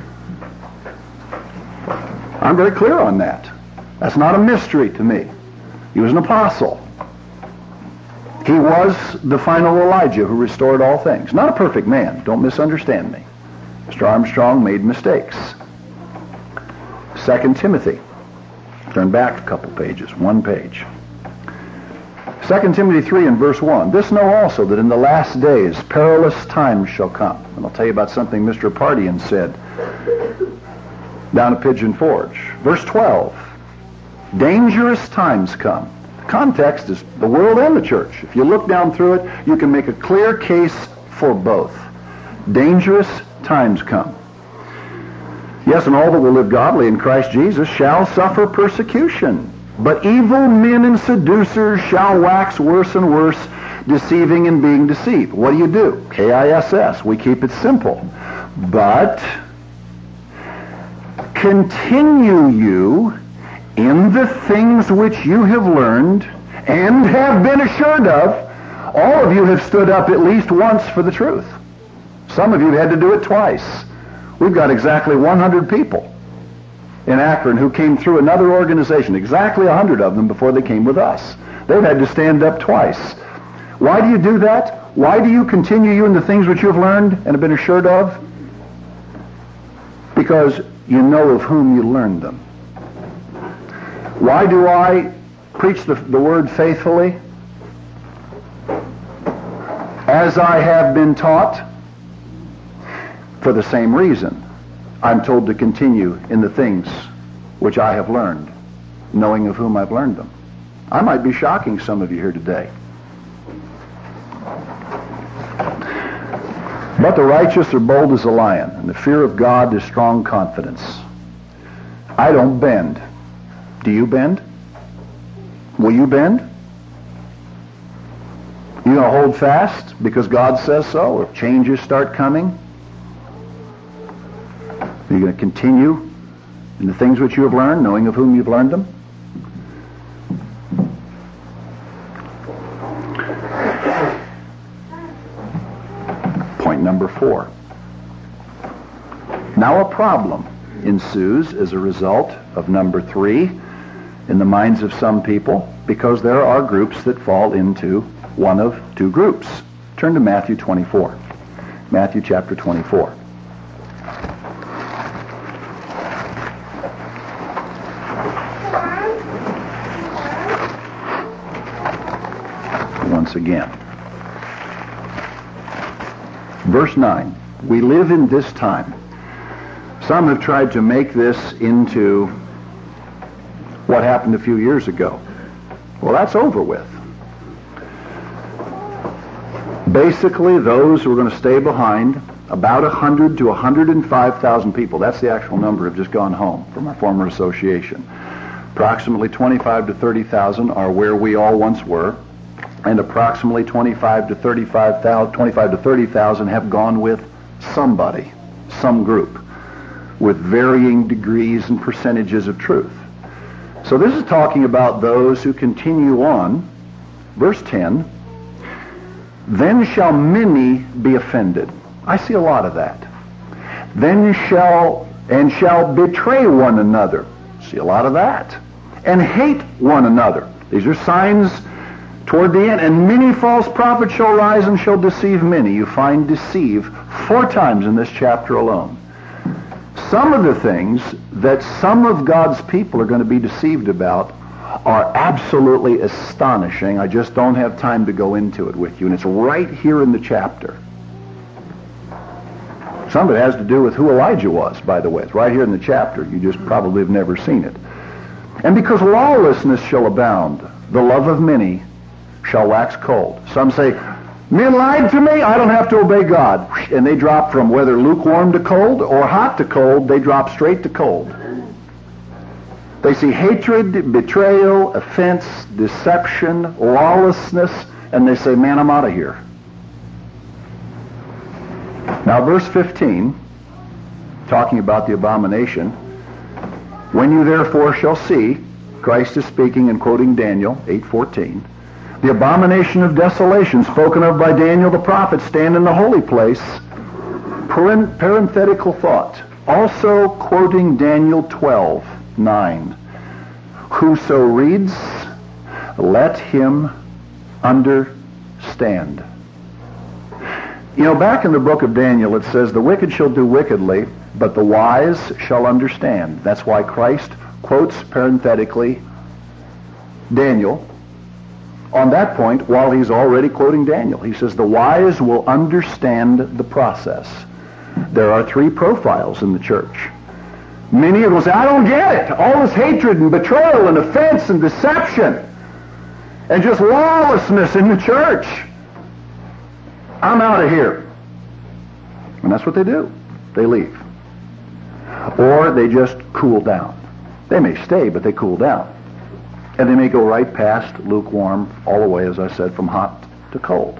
I'm very clear on that. That's not a mystery to me. He was an apostle. He was the final Elijah who restored all things. Not a perfect man. Don't misunderstand me. Mister Armstrong made mistakes. Second Timothy. Turn back a couple pages, one page. Second Timothy three and verse one. This know also that in the last days perilous times shall come. And I'll tell you about something Mister Pardian said down at Pigeon Forge. Verse twelve. Dangerous times come. The context is the world and the church. If you look down through it, you can make a clear case for both. Dangerous times come. Yes, and all that will live godly in Christ Jesus shall suffer persecution. But evil men and seducers shall wax worse and worse, deceiving and being deceived. What do you do? K I S S. We keep it simple. But continue you in the things which you have learned and have been assured of. All of you have stood up at least once for the truth. Some of you had to do it twice. We've got exactly one hundred people in Akron who came through another organization, exactly one hundred of them before they came with us. They've had to stand up twice. Why do you do that? Why do you continue you in the things which you have learned and have been assured of? Because you know of whom you learned them. Why do I preach the, the word faithfully? As I have been taught. For the same reason, I'm told to continue in the things which I have learned, knowing of whom I've learned them. I might be shocking some of you here today. But the righteous are bold as a lion, and the fear of God is strong confidence. I don't bend. Do you bend? Will you bend? You going to hold fast because God says so, or if changes start coming? Are you going to continue in the things which you have learned, knowing of whom you've learned them? Point number four. Now a problem ensues as a result of number three in the minds of some people, because there are groups that fall into one of two groups. Turn to Matthew twenty-four. Matthew chapter twenty-four. Once again. Verse nine. We live in this time. Some have tried to make this into what happened a few years ago. Well, that's over with. Basically, those who are going to stay behind, about one hundred to one hundred five thousand people, that's the actual number, have just gone home from our former association. Approximately twenty-five to thirty thousand are where we all once were, and approximately twenty-five to thirty-five thousand, twenty-five to thirty thousand have gone with somebody, some group, with varying degrees and percentages of truth. So this is talking about those who continue on. Verse ten, then shall many be offended. I see a lot of that. Then shall, and shall betray one another. See a lot of that. And hate one another. These are signs toward the end. And many false prophets shall rise and shall deceive many. You find deceive four times in this chapter alone. Some of the things that some of God's people are going to be deceived about are absolutely astonishing. I just don't have time to go into it with you. And it's right here in the chapter. Some of it has to do with who Elijah was, by the way. It's right here in the chapter. You just probably have never seen it. And because lawlessness shall abound, the love of many shall wax cold. Some say, men lied to me, I don't have to obey God. And they drop from whether lukewarm to cold or hot to cold, they drop straight to cold. They see hatred, betrayal, offense, deception, lawlessness, and they say, man, I'm out of here. Now, verse fifteen, talking about the abomination, when you therefore shall see, Christ is speaking and quoting Daniel eight fourteen, the abomination of desolation spoken of by Daniel the prophet stand in the holy place, Parent- parenthetical thought, also quoting Daniel twelve nine, whoso reads, let him understand. You know, back in the book of Daniel it says, the wicked shall do wickedly, but the wise shall understand. That's why Christ quotes parenthetically Daniel on that point while he's already quoting Daniel. He says the wise will understand the process. There are three profiles in the church. Many will say, I don't get it. All this hatred and betrayal and offense and deception and just lawlessness in the church. I'm out of here. And that's what they do. They leave. Or they just cool down. They may stay, but they cool down. And they may go right past lukewarm, all the way, as I said, from hot to cold.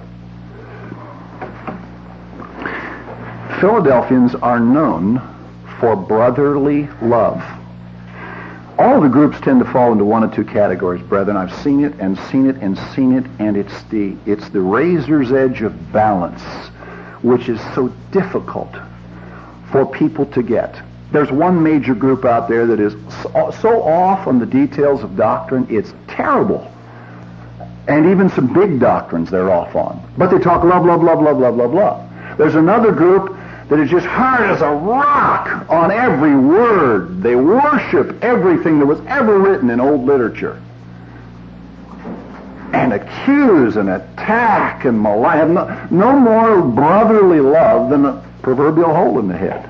Philadelphians are known for brotherly love. All the groups tend to fall into one of two categories, brethren. I've seen it and seen it and seen it, and it's the it's the razor's edge of balance, which is so difficult for people to get. There's one major group out there that is so, so off on the details of doctrine, it's terrible. And even some big doctrines they're off on. But they talk blah, blah, blah, blah, blah, blah, blah. There's another group that is just hard as a rock on every word. They worship everything that was ever written in old literature. And accuse and attack and malign. Have no, no more brotherly love than a proverbial hole in the head.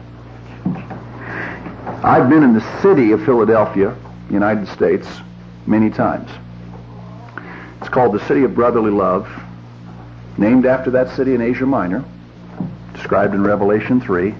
I've been in the city of Philadelphia, United States, many times. It's called the City of Brotherly Love, named after that city in Asia Minor, described in Revelation three.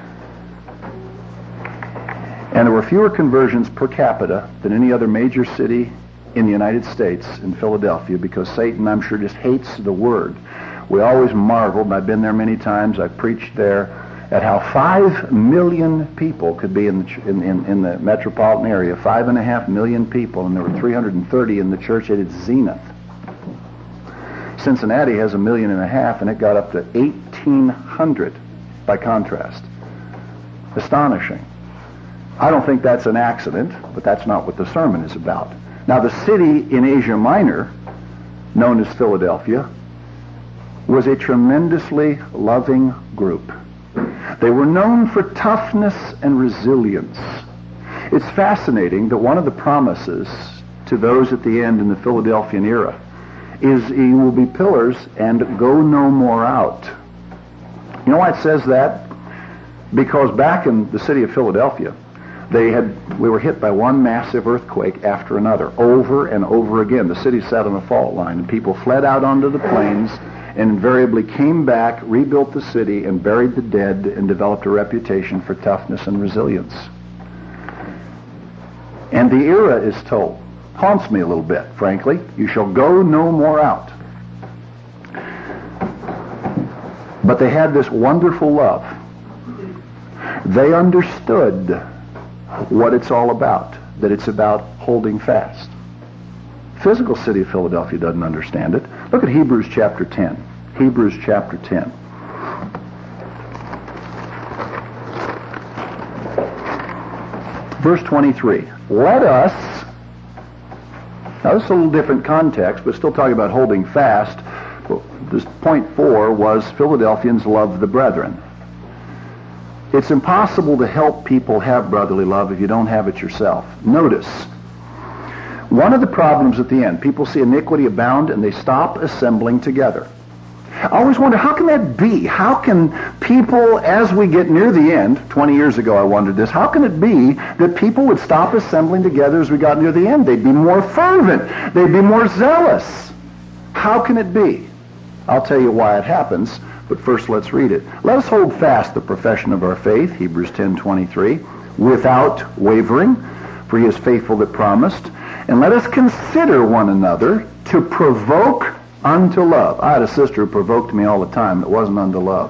And there were fewer conversions per capita than any other major city in the United States, in Philadelphia, because Satan, I'm sure, just hates the word. We always marveled, and I've been there many times, I've preached there, at how five million people could be in the, ch- in, in, in the metropolitan area, five and a half million people, and there were three hundred thirty in the church at its zenith. Cincinnati has a million and a half, and it got up to eighteen hundred by contrast. Astonishing. I don't think that's an accident, but that's not what the sermon is about. Now, the city in Asia Minor, known as Philadelphia, was a tremendously loving group. They were known for toughness and resilience. It's fascinating that one of the promises to those at the end in the Philadelphian era is ye will be pillars and go no more out. You know why it says that? Because back in the city of Philadelphia, they had we were hit by one massive earthquake after another, over and over again. The city sat on a fault line, and people fled out onto the plains and invariably came back, rebuilt the city, and buried the dead, and developed a reputation for toughness and resilience. And the era is told, haunts me a little bit, frankly, you shall go no more out. But they had this wonderful love. They understood what it's all about, that it's about holding fast. Physical city of Philadelphia doesn't understand it. Look at Hebrews chapter ten. Hebrews chapter ten. Verse twenty-three. Let us, now this is a little different context, but still talking about holding fast. This point four was Philadelphians love the brethren. It's impossible to help people have brotherly love if you don't have it yourself. Notice, one of the problems at the end, people see iniquity abound and they stop assembling together. I always wonder, how can that be? How can people, as we get near the end, twenty years ago I wondered this, how can it be that people would stop assembling together as we got near the end? They'd be more fervent. They'd be more zealous. How can it be? I'll tell you why it happens, but first let's read it. Let us hold fast the profession of our faith, Hebrews ten twenty-three, without wavering, for he is faithful that promised. And let us consider one another to provoke unto love. I had a sister who provoked me all the time. It wasn't unto love.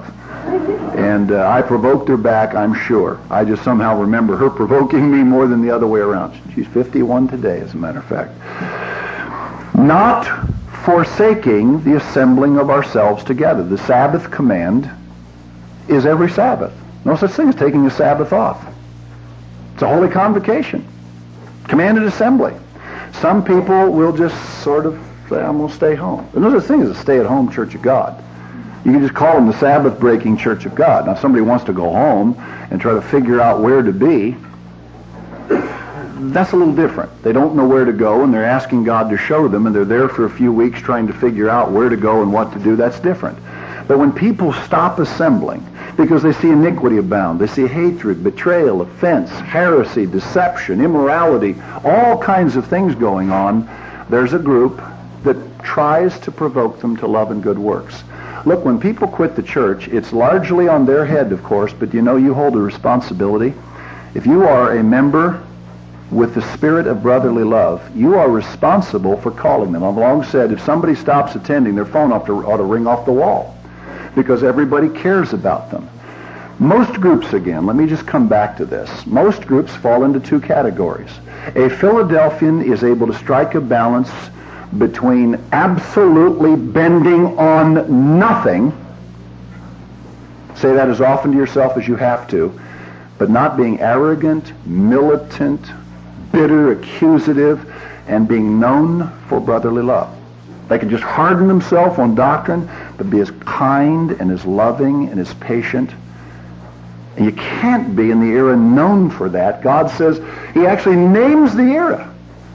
And uh, I provoked her back, I'm sure. I just somehow remember her provoking me more than the other way around. She's fifty-one today, as a matter of fact. Not forsaking the assembling of ourselves together. The Sabbath command is every Sabbath. No such thing as taking a Sabbath off. It's a holy convocation. Commanded assembly. Some people will just sort of say, I'm going to stay home. There's no such thing as a stay-at-home Church of God. You can just call them the Sabbath-breaking Church of God. Now, if somebody wants to go home and try to figure out where to be, that's a little different. They don't know where to go, and they're asking God to show them, and they're there for a few weeks trying to figure out where to go and what to do. That's different. But when people stop assembling because they see iniquity abound, they see hatred, betrayal, offense, heresy, deception, immorality, all kinds of things going on, there's a group that tries to provoke them to love and good works. Look, when people quit the church, it's largely on their head, of course, but you know you hold a responsibility. If you are a member with the spirit of brotherly love, you are responsible for calling them. I've long said if somebody stops attending, their phone ought to, ought to ring off the wall because everybody cares about them. Most groups, again, let me just come back to this. Most groups fall into two categories. A Philadelphian is able to strike a balance between absolutely bending on nothing, say that as often to yourself as you have to, but not being arrogant, militant, bitter, accusative, and being known for brotherly love. They can just harden themselves on doctrine, but be as kind and as loving and as patient. And you can't be in the era known for that. God says he actually names the era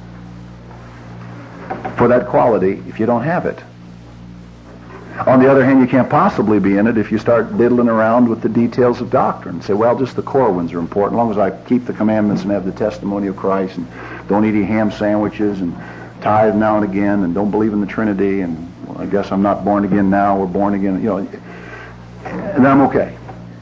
for that quality if you don't have it. On the other hand, you can't possibly be in it if you start diddling around with the details of doctrine. Say, well, just the core ones are important. As long as I keep the commandments and have the testimony of Christ and don't eat any ham sandwiches and tithe now and again and don't believe in the Trinity and well, I guess I'm not born again now, we're born again, you know, and I'm okay.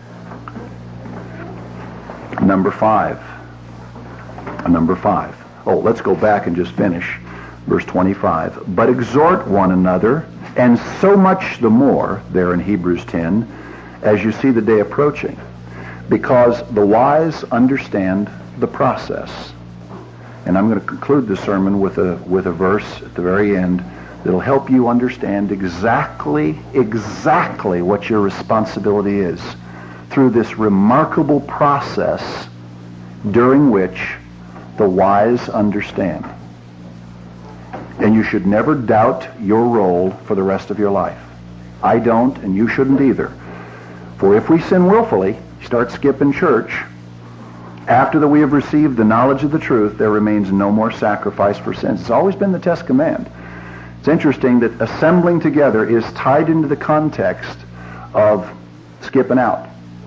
Number five. Number five. Oh, let's go back and just finish. Verse twenty-five. But exhort one another, and so much the more, there in Hebrews ten, as you see the day approaching, because the wise understand the process. And I'm going to conclude the sermon with a with a verse at the very end that'll help you understand exactly, exactly what your responsibility is through this remarkable process during which the wise understand. And you should never doubt your role for the rest of your life. I don't, and you shouldn't either. For if we sin willfully, start skipping church, after that we have received the knowledge of the truth, there remains no more sacrifice for sins. It's always been the test command. It's interesting that assembling together is tied into the context of skipping out.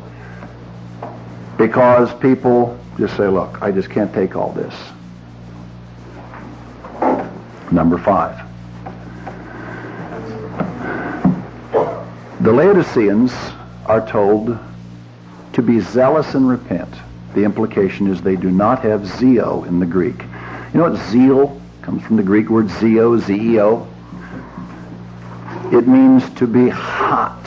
Because people just say, look, I just can't take all this. Number five. The Laodiceans are told to be zealous and repent. The implication is they do not have zeo in the Greek. You know what zeal comes from the Greek word zeo, Z E O? It means to be hot,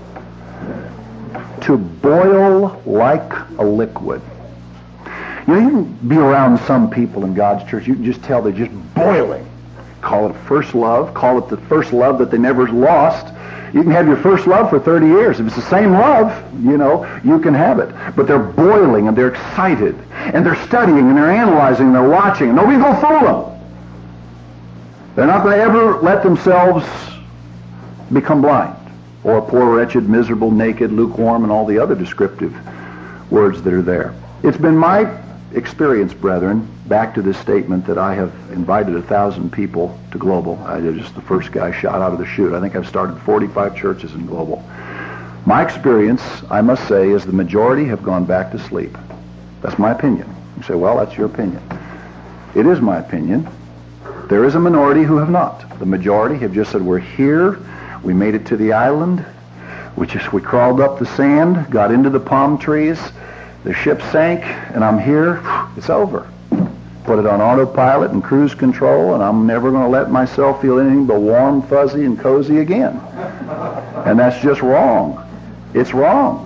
to boil like a liquid. You know, you can be around some people in God's church, you can just tell they're just boiling. Call it first love, call it the first love that they never lost. You can have your first love for thirty years. If it's the same love, you know, you can have it. But they're boiling and they're excited and they're studying and they're analyzing and they're watching. And nobody's going to fool them. They're not going to ever let themselves become blind or poor, wretched, miserable, naked, lukewarm, and all the other descriptive words that are there. It's been my experience, brethren, back to this statement that I have invited a thousand people to Global. I was just the first guy shot out of the chute. I think I've started forty-five churches in Global. My experience, I must say, is the majority have gone back to sleep. That's my opinion. You say, well, that's your opinion. It is my opinion. There is a minority who have not. The majority have just said, we're here, we made it to the island, we just we crawled up the sand, got into the palm trees, the ship sank, and I'm here. It's over. Put it on autopilot and cruise control, and I'm never going to let myself feel anything but warm, fuzzy, and cozy again. And that's just wrong. It's wrong.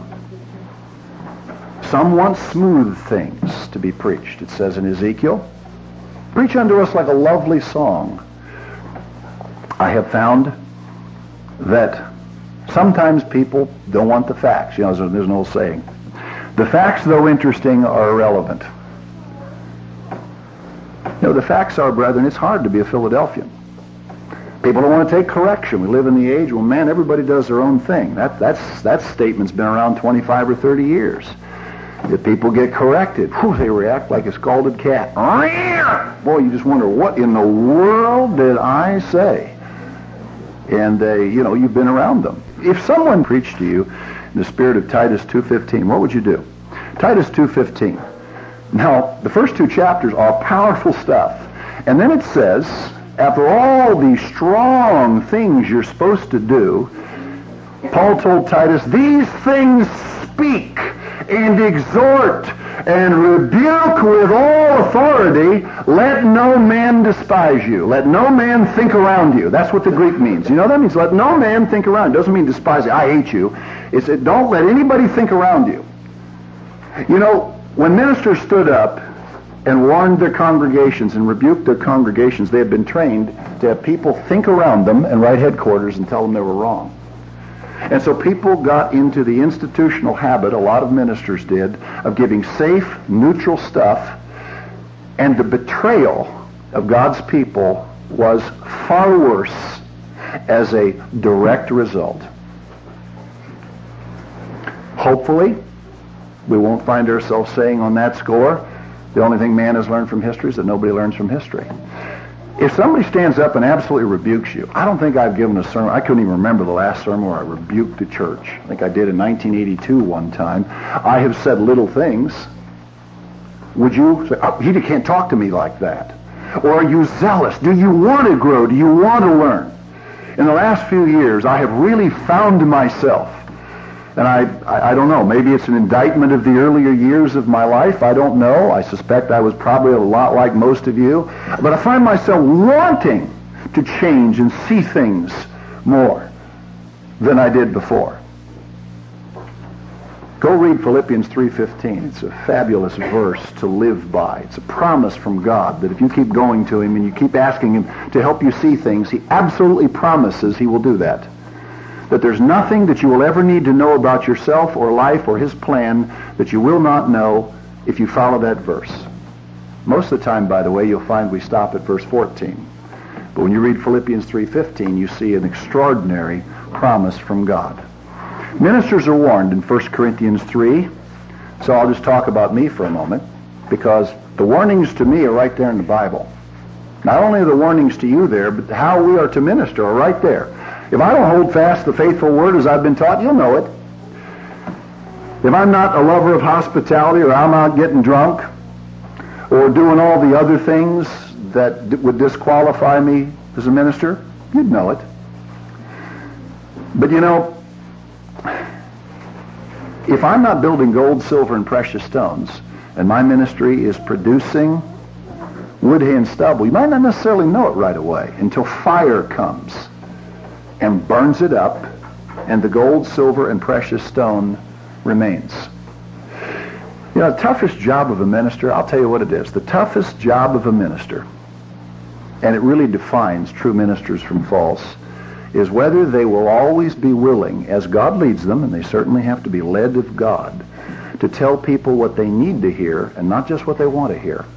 Some want smooth things to be preached. It says in Ezekiel, preach unto us like a lovely song. I have found that sometimes people don't want the facts. You know, there's, there's an old saying. The facts, though interesting, are irrelevant. You know, the facts are, brethren, it's hard to be a Philadelphian. People don't want to take correction. We live in the age, well, man, everybody does their own thing. That, that's, that statement's been around twenty-five or thirty years. If people get corrected, whew, they react like a scalded cat. Boy, you just wonder, what in the world did I say? And, uh, you know, you've been around them. If someone preached to you in the spirit of Titus two fifteen, what would you do? Titus two fifteen. Now, the first two chapters are powerful stuff. And then it says, after all these strong things you're supposed to do, Paul told Titus, these things speak and exhort and rebuke with all authority. Let no man despise you. Let no man think around you. That's what the Greek means. You know that means let no man think around. It doesn't mean despise you. I hate you. It's it, don't let anybody think around you. You know, when ministers stood up and warned their congregations and rebuked their congregations, they had been trained to have people think around them and write headquarters and tell them they were wrong. And so people got into the institutional habit, a lot of ministers did, of giving safe, neutral stuff, and the betrayal of God's people was far worse as a direct result. Hopefully, we won't find ourselves saying on that score, the only thing man has learned from history is that nobody learns from history. If somebody stands up and absolutely rebukes you, I don't think I've given a sermon. I couldn't even remember the last sermon where I rebuked the church. I think I did in nineteen eighty-two one time. I have said little things. Would you say, oh, he can't talk to me like that? Or are you zealous? Do you want to grow? Do you want to learn? In the last few years, I have really found myself, and I, I, I don't know, maybe it's an indictment of the earlier years of my life. I don't know. I suspect I was probably a lot like most of you. But I find myself wanting to change and see things more than I did before. Go read Philippians three fifteen. It's a fabulous verse to live by. It's a promise from God that if you keep going to Him and you keep asking Him to help you see things, He absolutely promises He will do that. That there's nothing that you will ever need to know about yourself or life or His plan that you will not know if you follow that verse. Most of the time, by the way, you'll find we stop at verse fourteen. But when you read Philippians three fifteen, you see an extraordinary promise from God. Ministers are warned in First Corinthians three, so I'll just talk about me for a moment, because the warnings to me are right there in the Bible. Not only are the warnings to you there, but how we are to minister are right there. If I don't hold fast the faithful word as I've been taught, you'll know it. If I'm not a lover of hospitality, or I'm out getting drunk, or doing all the other things that would disqualify me as a minister, you'd know it. But you know, if I'm not building gold, silver, and precious stones, and my ministry is producing wood, hay, and stubble, you might not necessarily know it right away until fire comes and burns it up, and the gold, silver, and precious stone remains. You know, the toughest job of a minister, I'll tell you what it is. The toughest job of a minister, and it really defines true ministers from false, is whether they will always be willing, as God leads them, and they certainly have to be led of God, to tell people what they need to hear and not just what they want to hear.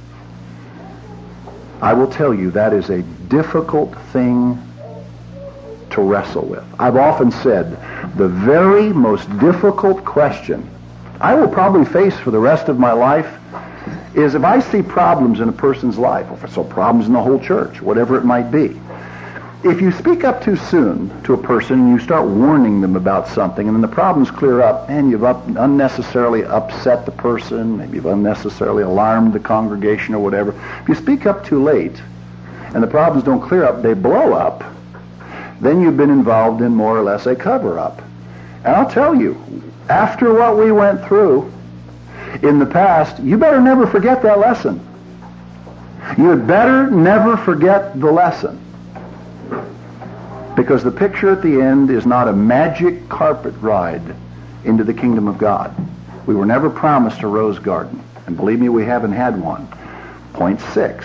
I will tell you that is a difficult thing to wrestle with. I've often said the very most difficult question I will probably face for the rest of my life is if I see problems in a person's life, or if I saw problems in the whole church, whatever it might be. If you speak up too soon to a person and you start warning them about something and then the problems clear up and you've up, unnecessarily upset the person, maybe you've unnecessarily alarmed the congregation or whatever, if you speak up too late and the problems don't clear up, they blow up, then you've been involved in more or less a cover-up. And I'll tell you, after what we went through in the past, you better never forget that lesson. You had better never forget the lesson. Because the picture at the end is not a magic carpet ride into the kingdom of God. We were never promised a rose garden. And believe me, we haven't had one. Point six.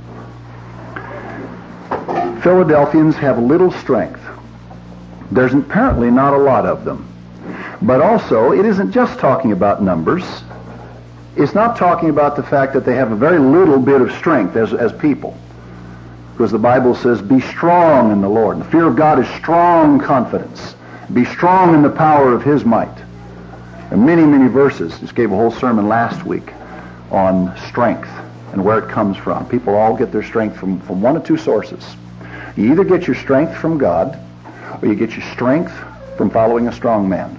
Philadelphians have little strength. There's apparently not a lot of them. But also, it isn't just talking about numbers. It's not talking about the fact that they have a very little bit of strength as, as people. Because the Bible says, be strong in the Lord. The fear of God is strong confidence. Be strong in the power of His might. And many, many verses. Just gave a whole sermon last week on strength and where it comes from. People all get their strength from, from one of two sources. You either get your strength from God, or you get your strength from following a strong man.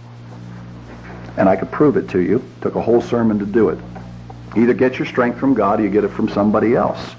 And I could prove it to you. Took a whole sermon to do it. You either get your strength from God, or you get it from somebody else.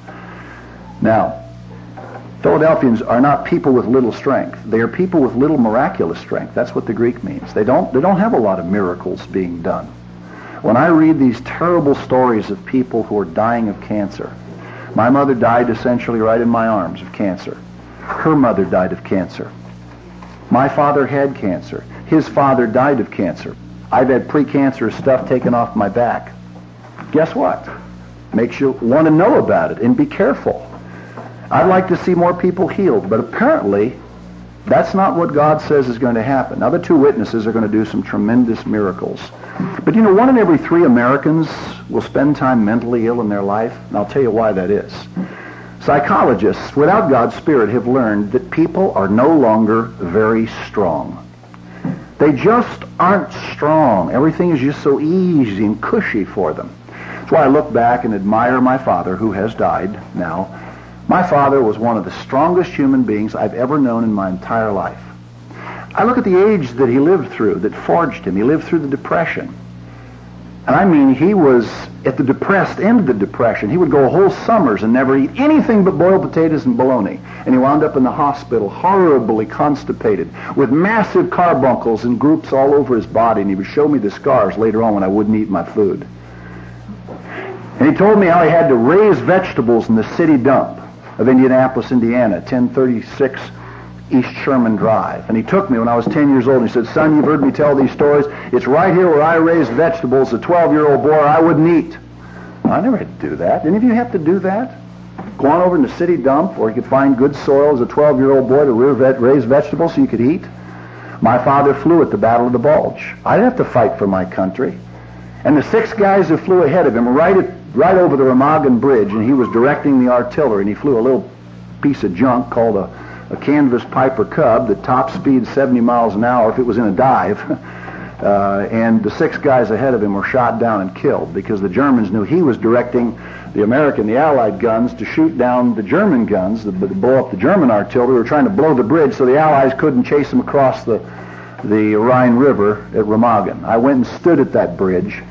Now, Philadelphians are not people with little strength. They are people with little miraculous strength. That's what the Greek means. They don't, they don't have a lot of miracles being done. When I read these terrible stories of people who are dying of cancer, my mother died essentially right in my arms of cancer. Her mother died of cancer. My father had cancer. His father died of cancer. I've had precancerous stuff taken off my back. Guess what? Makes you want to know about it and be careful. I'd like to see more people healed, but apparently that's not what God says is going to happen. Now, the two witnesses are going to do some tremendous miracles. But you know, one in every three Americans will spend time mentally ill in their life, and I'll tell you why that is. Psychologists, without God's Spirit, have learned that people are no longer very strong. They just aren't strong. Everything is just so easy and cushy for them. That's why I look back and admire my father, who has died now. My father was one of the strongest human beings I've ever known in my entire life. I look at the age that he lived through, that forged him. He lived through the Depression. And I mean, he was at the depressed end of the Depression. He would go whole summers and never eat anything but boiled potatoes and bologna. And he wound up in the hospital, horribly constipated, with massive carbuncles and groups all over his body. And he would show me the scars later on when I wouldn't eat my food. And he told me how he had to raise vegetables in the city dump of Indianapolis, Indiana, ten thirty-six East Sherman Drive. And he took me when I was ten years old and he said, son, you've heard me tell these stories. It's right here where I raised vegetables, a twelve-year-old boy I wouldn't eat. Well, I never had to do that. Any of you have to do that? Go on over in the city dump where you could find good soil as a twelve-year-old boy to raise vegetables so you could eat? My father flew at the Battle of the Bulge. I didn't have to fight for my country. And the six guys who flew ahead of him were right, at, right over the Remagen Bridge, and he was directing the artillery, and he flew a little piece of junk called a, a canvas Piper Cub that top speed seventy miles an hour if it was in a dive. uh, and the six guys ahead of him were shot down and killed because the Germans knew he was directing the American, the Allied guns to shoot down the German guns, to blow up the German artillery. They were trying to blow the bridge so the Allies couldn't chase them across the, the Rhine River at Remagen. I went and stood at that bridge.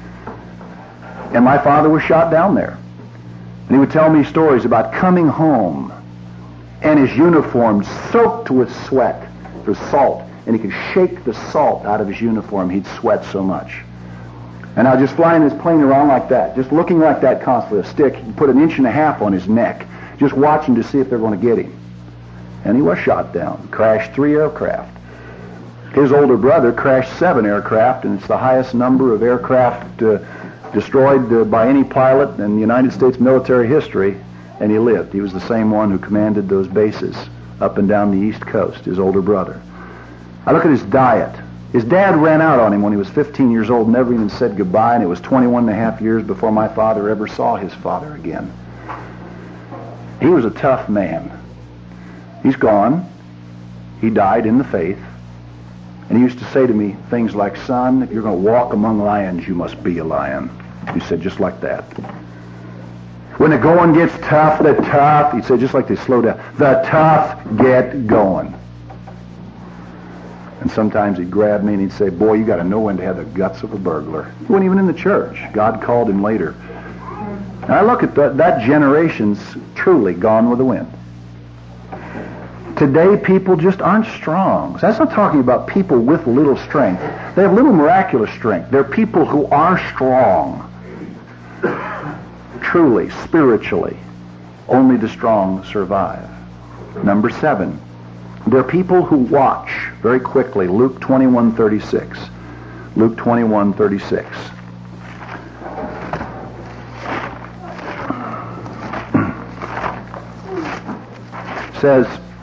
And my father was shot down there. And he would tell me stories about coming home and his uniform soaked with sweat for salt. And he could shake the salt out of his uniform. He'd sweat so much. And I was just flying his plane around like that, just looking like that constantly. A stick, he'd put an inch and a half on his neck, just watching to see if they're going to get him. And he was shot down, crashed three aircraft. His older brother crashed seven aircraft, and it's the highest number of aircraft uh, destroyed uh, by any pilot in the United States military history, and he lived. He was the same one who commanded those bases up and down the East Coast, his older brother. I look at his diet. His dad ran out on him when he was fifteen years old, never even said goodbye, and it was twenty-one and a half years before my father ever saw his father again. He was a tough man. He's gone. He died in the faith. And he used to say to me things like, son, if you're going to walk among lions, you must be a lion. He said just like that. When the going gets tough, the tough, he said just like they slow down, the tough get going. And sometimes he'd grab me and he'd say, boy, you got to know when to have the guts of a burglar. He wasn't even in the church. God called him later. And I look at that, that generation's truly gone with the wind. Today, people just aren't strong. So that's not talking about people with little strength. They have little miraculous strength. They're people who are strong. Truly, spiritually. Only the strong survive. Number seven. They're people who watch very quickly. Luke twenty-one thirty-six. Luke twenty-one thirty-six. Says,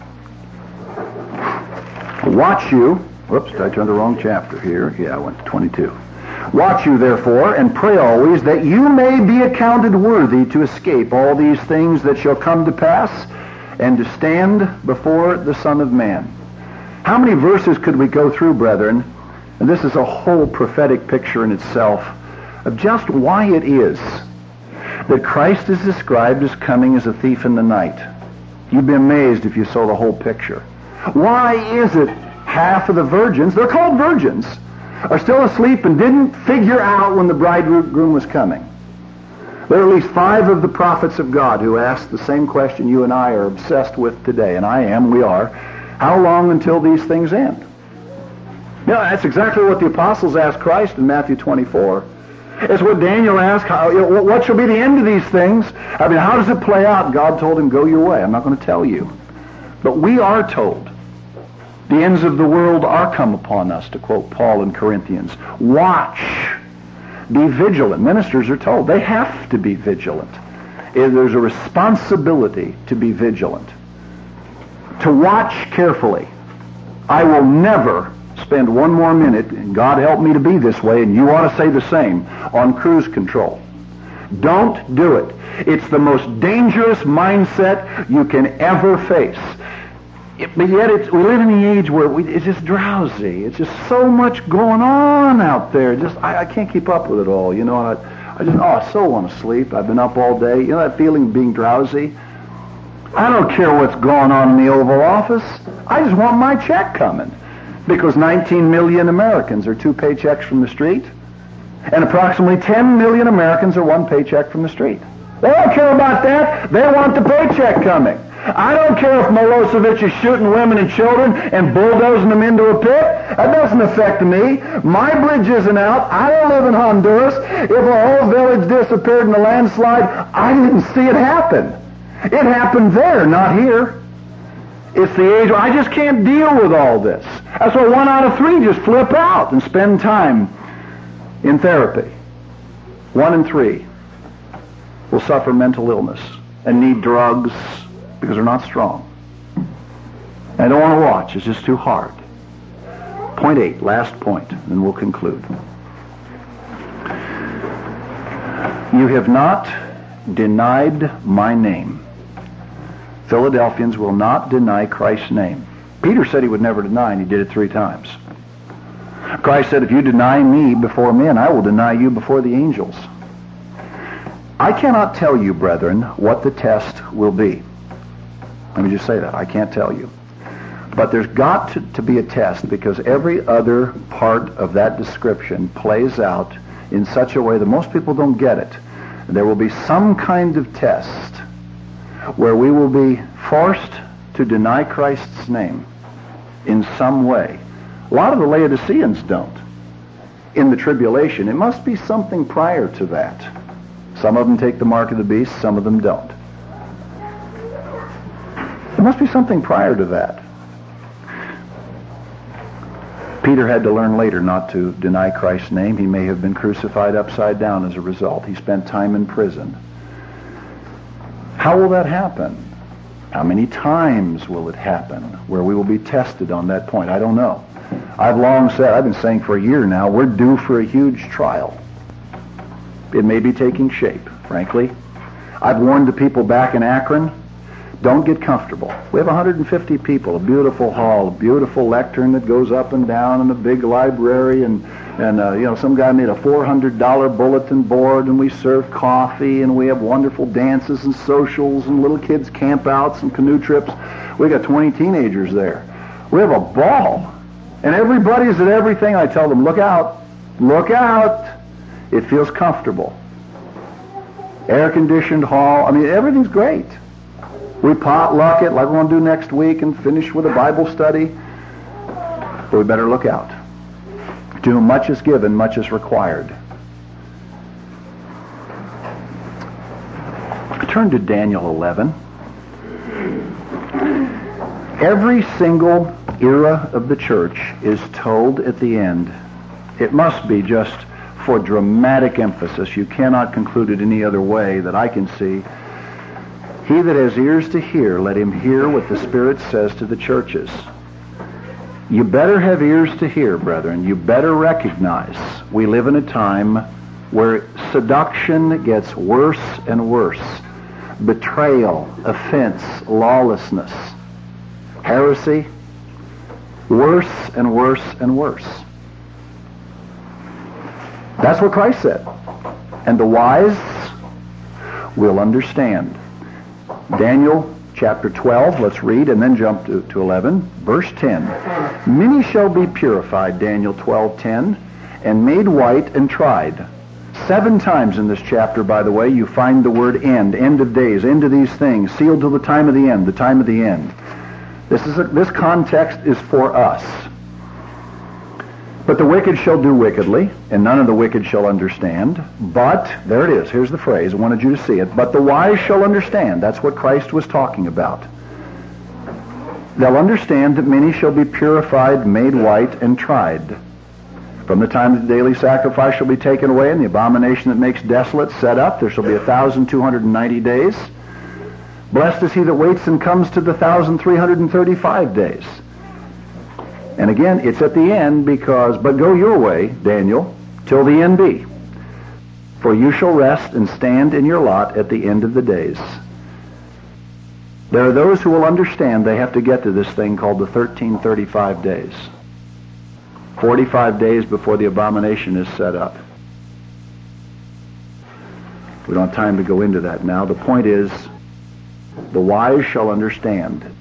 watch you, whoops, did I turn the wrong chapter here? Yeah, I went to twenty-two. Watch you, therefore, and pray always that you may be accounted worthy to escape all these things that shall come to pass, and to stand before the Son of Man. How many verses could we go through, brethren? And this is a whole prophetic picture in itself of just why it is that Christ is described as coming as a thief in the night. You'd be amazed if you saw the whole picture. Why is it half of the virgins, they're called virgins, are still asleep and didn't figure out when the bridegroom was coming? There are at least five of the prophets of God who asked the same question you and I are obsessed with today, and I am, we are. How long until these things end? Yeah, that's exactly what the apostles asked Christ in Matthew twenty-four. It's what Daniel asked, how, you know, what shall be the end of these things? I mean, how does it play out? God told him, go your way. I'm not going to tell you. But we are told, the ends of the world are come upon us, to quote Paul in Corinthians. Watch. Be vigilant. Ministers are told they have to be vigilant. There's a responsibility to be vigilant. To watch carefully. I will never spend one more minute, and God help me to be this way, and you ought to say the same, on cruise control. Don't do it. It's the most dangerous mindset you can ever face. It, but yet it's, we live in the age where we, it's just drowsy. It's just so much going on out there. Just I, I can't keep up with it all. You know, and I, I just, oh, I so want to sleep. I've been up all day. You know that feeling of being drowsy? I don't care what's going on in the Oval Office. I just want my check coming. Because nineteen million Americans are two paychecks from the street, and approximately ten million Americans are one paycheck from the street. They don't care about that. They want the paycheck coming. I don't care if Milosevic is shooting women and children and bulldozing them into a pit. That doesn't affect me. My bridge isn't out. I don't live in Honduras. If a whole village disappeared in a landslide, I didn't see it happen. It happened there, not here. It's the age where I just can't deal with all this. That's why one out of three just flip out and spend time in therapy. One in three will suffer mental illness and need drugs because they're not strong. I don't want to watch. It's just too hard. Point eight, last point, and we'll conclude. You have not denied my name. Philadelphians will not deny Christ's name. Peter said he would never deny, and he did it three times. Christ said, if you deny me before men, I will deny you before the angels. I cannot tell you, brethren, what the test will be. Let me just say that. I can't tell you. But there's got to, to be a test, because every other part of that description plays out in such a way that most people don't get it. There will be some kind of test where we will be forced to deny Christ's name in some way. A lot of the Laodiceans don't. In the tribulation, it must be something prior to that. Some of them take the mark of the beast, some of them don't. There must be something prior to that. Peter had to learn later not to deny Christ's name. He may have been crucified upside down as a result. He spent time in prison. How will that happen? How many times will it happen where we will be tested on that point? I don't know. I've long said, I've been saying for a year now, we're due for a huge trial. It may be taking shape, frankly. I've warned the people back in Akron, don't get comfortable. We have one hundred fifty people, a beautiful hall, a beautiful lectern that goes up and down, and a big library, and and uh, you know, some guy made a four hundred dollars bulletin board, and we serve coffee, and we have wonderful dances and socials, and little kids campouts and canoe trips. We got twenty teenagers there. We have a ball, and everybody's at everything. I tell them, look out, look out. It feels comfortable. Air-conditioned hall. I mean, everything's great. We potluck it like we're going to do next week and finish with a Bible study. But we better look out. To whom much is given, much is required. Turn to Daniel eleven. Every single era of the church is told at the end, It must be just for dramatic emphasis. You cannot conclude it any other way that I can see. He that has ears to hear, let him hear what the Spirit says to the churches. You better have ears to hear, brethren. You better recognize we live in a time where seduction gets worse and worse. Betrayal, offense, lawlessness, heresy, worse and worse and worse. That's what Christ said. And the wise will understand. Daniel chapter twelve, let's read, and then jump to, to eleven. Verse ten. Many shall be purified, Daniel twelve ten, and made white and tried. Seven times in this chapter, by the way, you find the word end, end of days, end of these things, sealed till the time of the end, the time of the end. This is a, this context is for us. But the wicked shall do wickedly, and none of the wicked shall understand. But, there it is, here's the phrase, I wanted you to see it. But the wise shall understand. That's what Christ was talking about. They'll understand that many shall be purified, made white, and tried. From the time that the daily sacrifice shall be taken away, and the abomination that makes desolate set up, there shall be a thousand two hundred and ninety days. Blessed is he that waits and comes to the thousand three hundred and thirty-five days. And again, it's at the end because, but go your way, Daniel, till the end be. For you shall rest and stand in your lot at the end of the days. There are those who will understand they have to get to this thing called the thirteen thirty-five days. forty-five days before the abomination is set up. We don't have time to go into that now. The point is, the wise shall understand.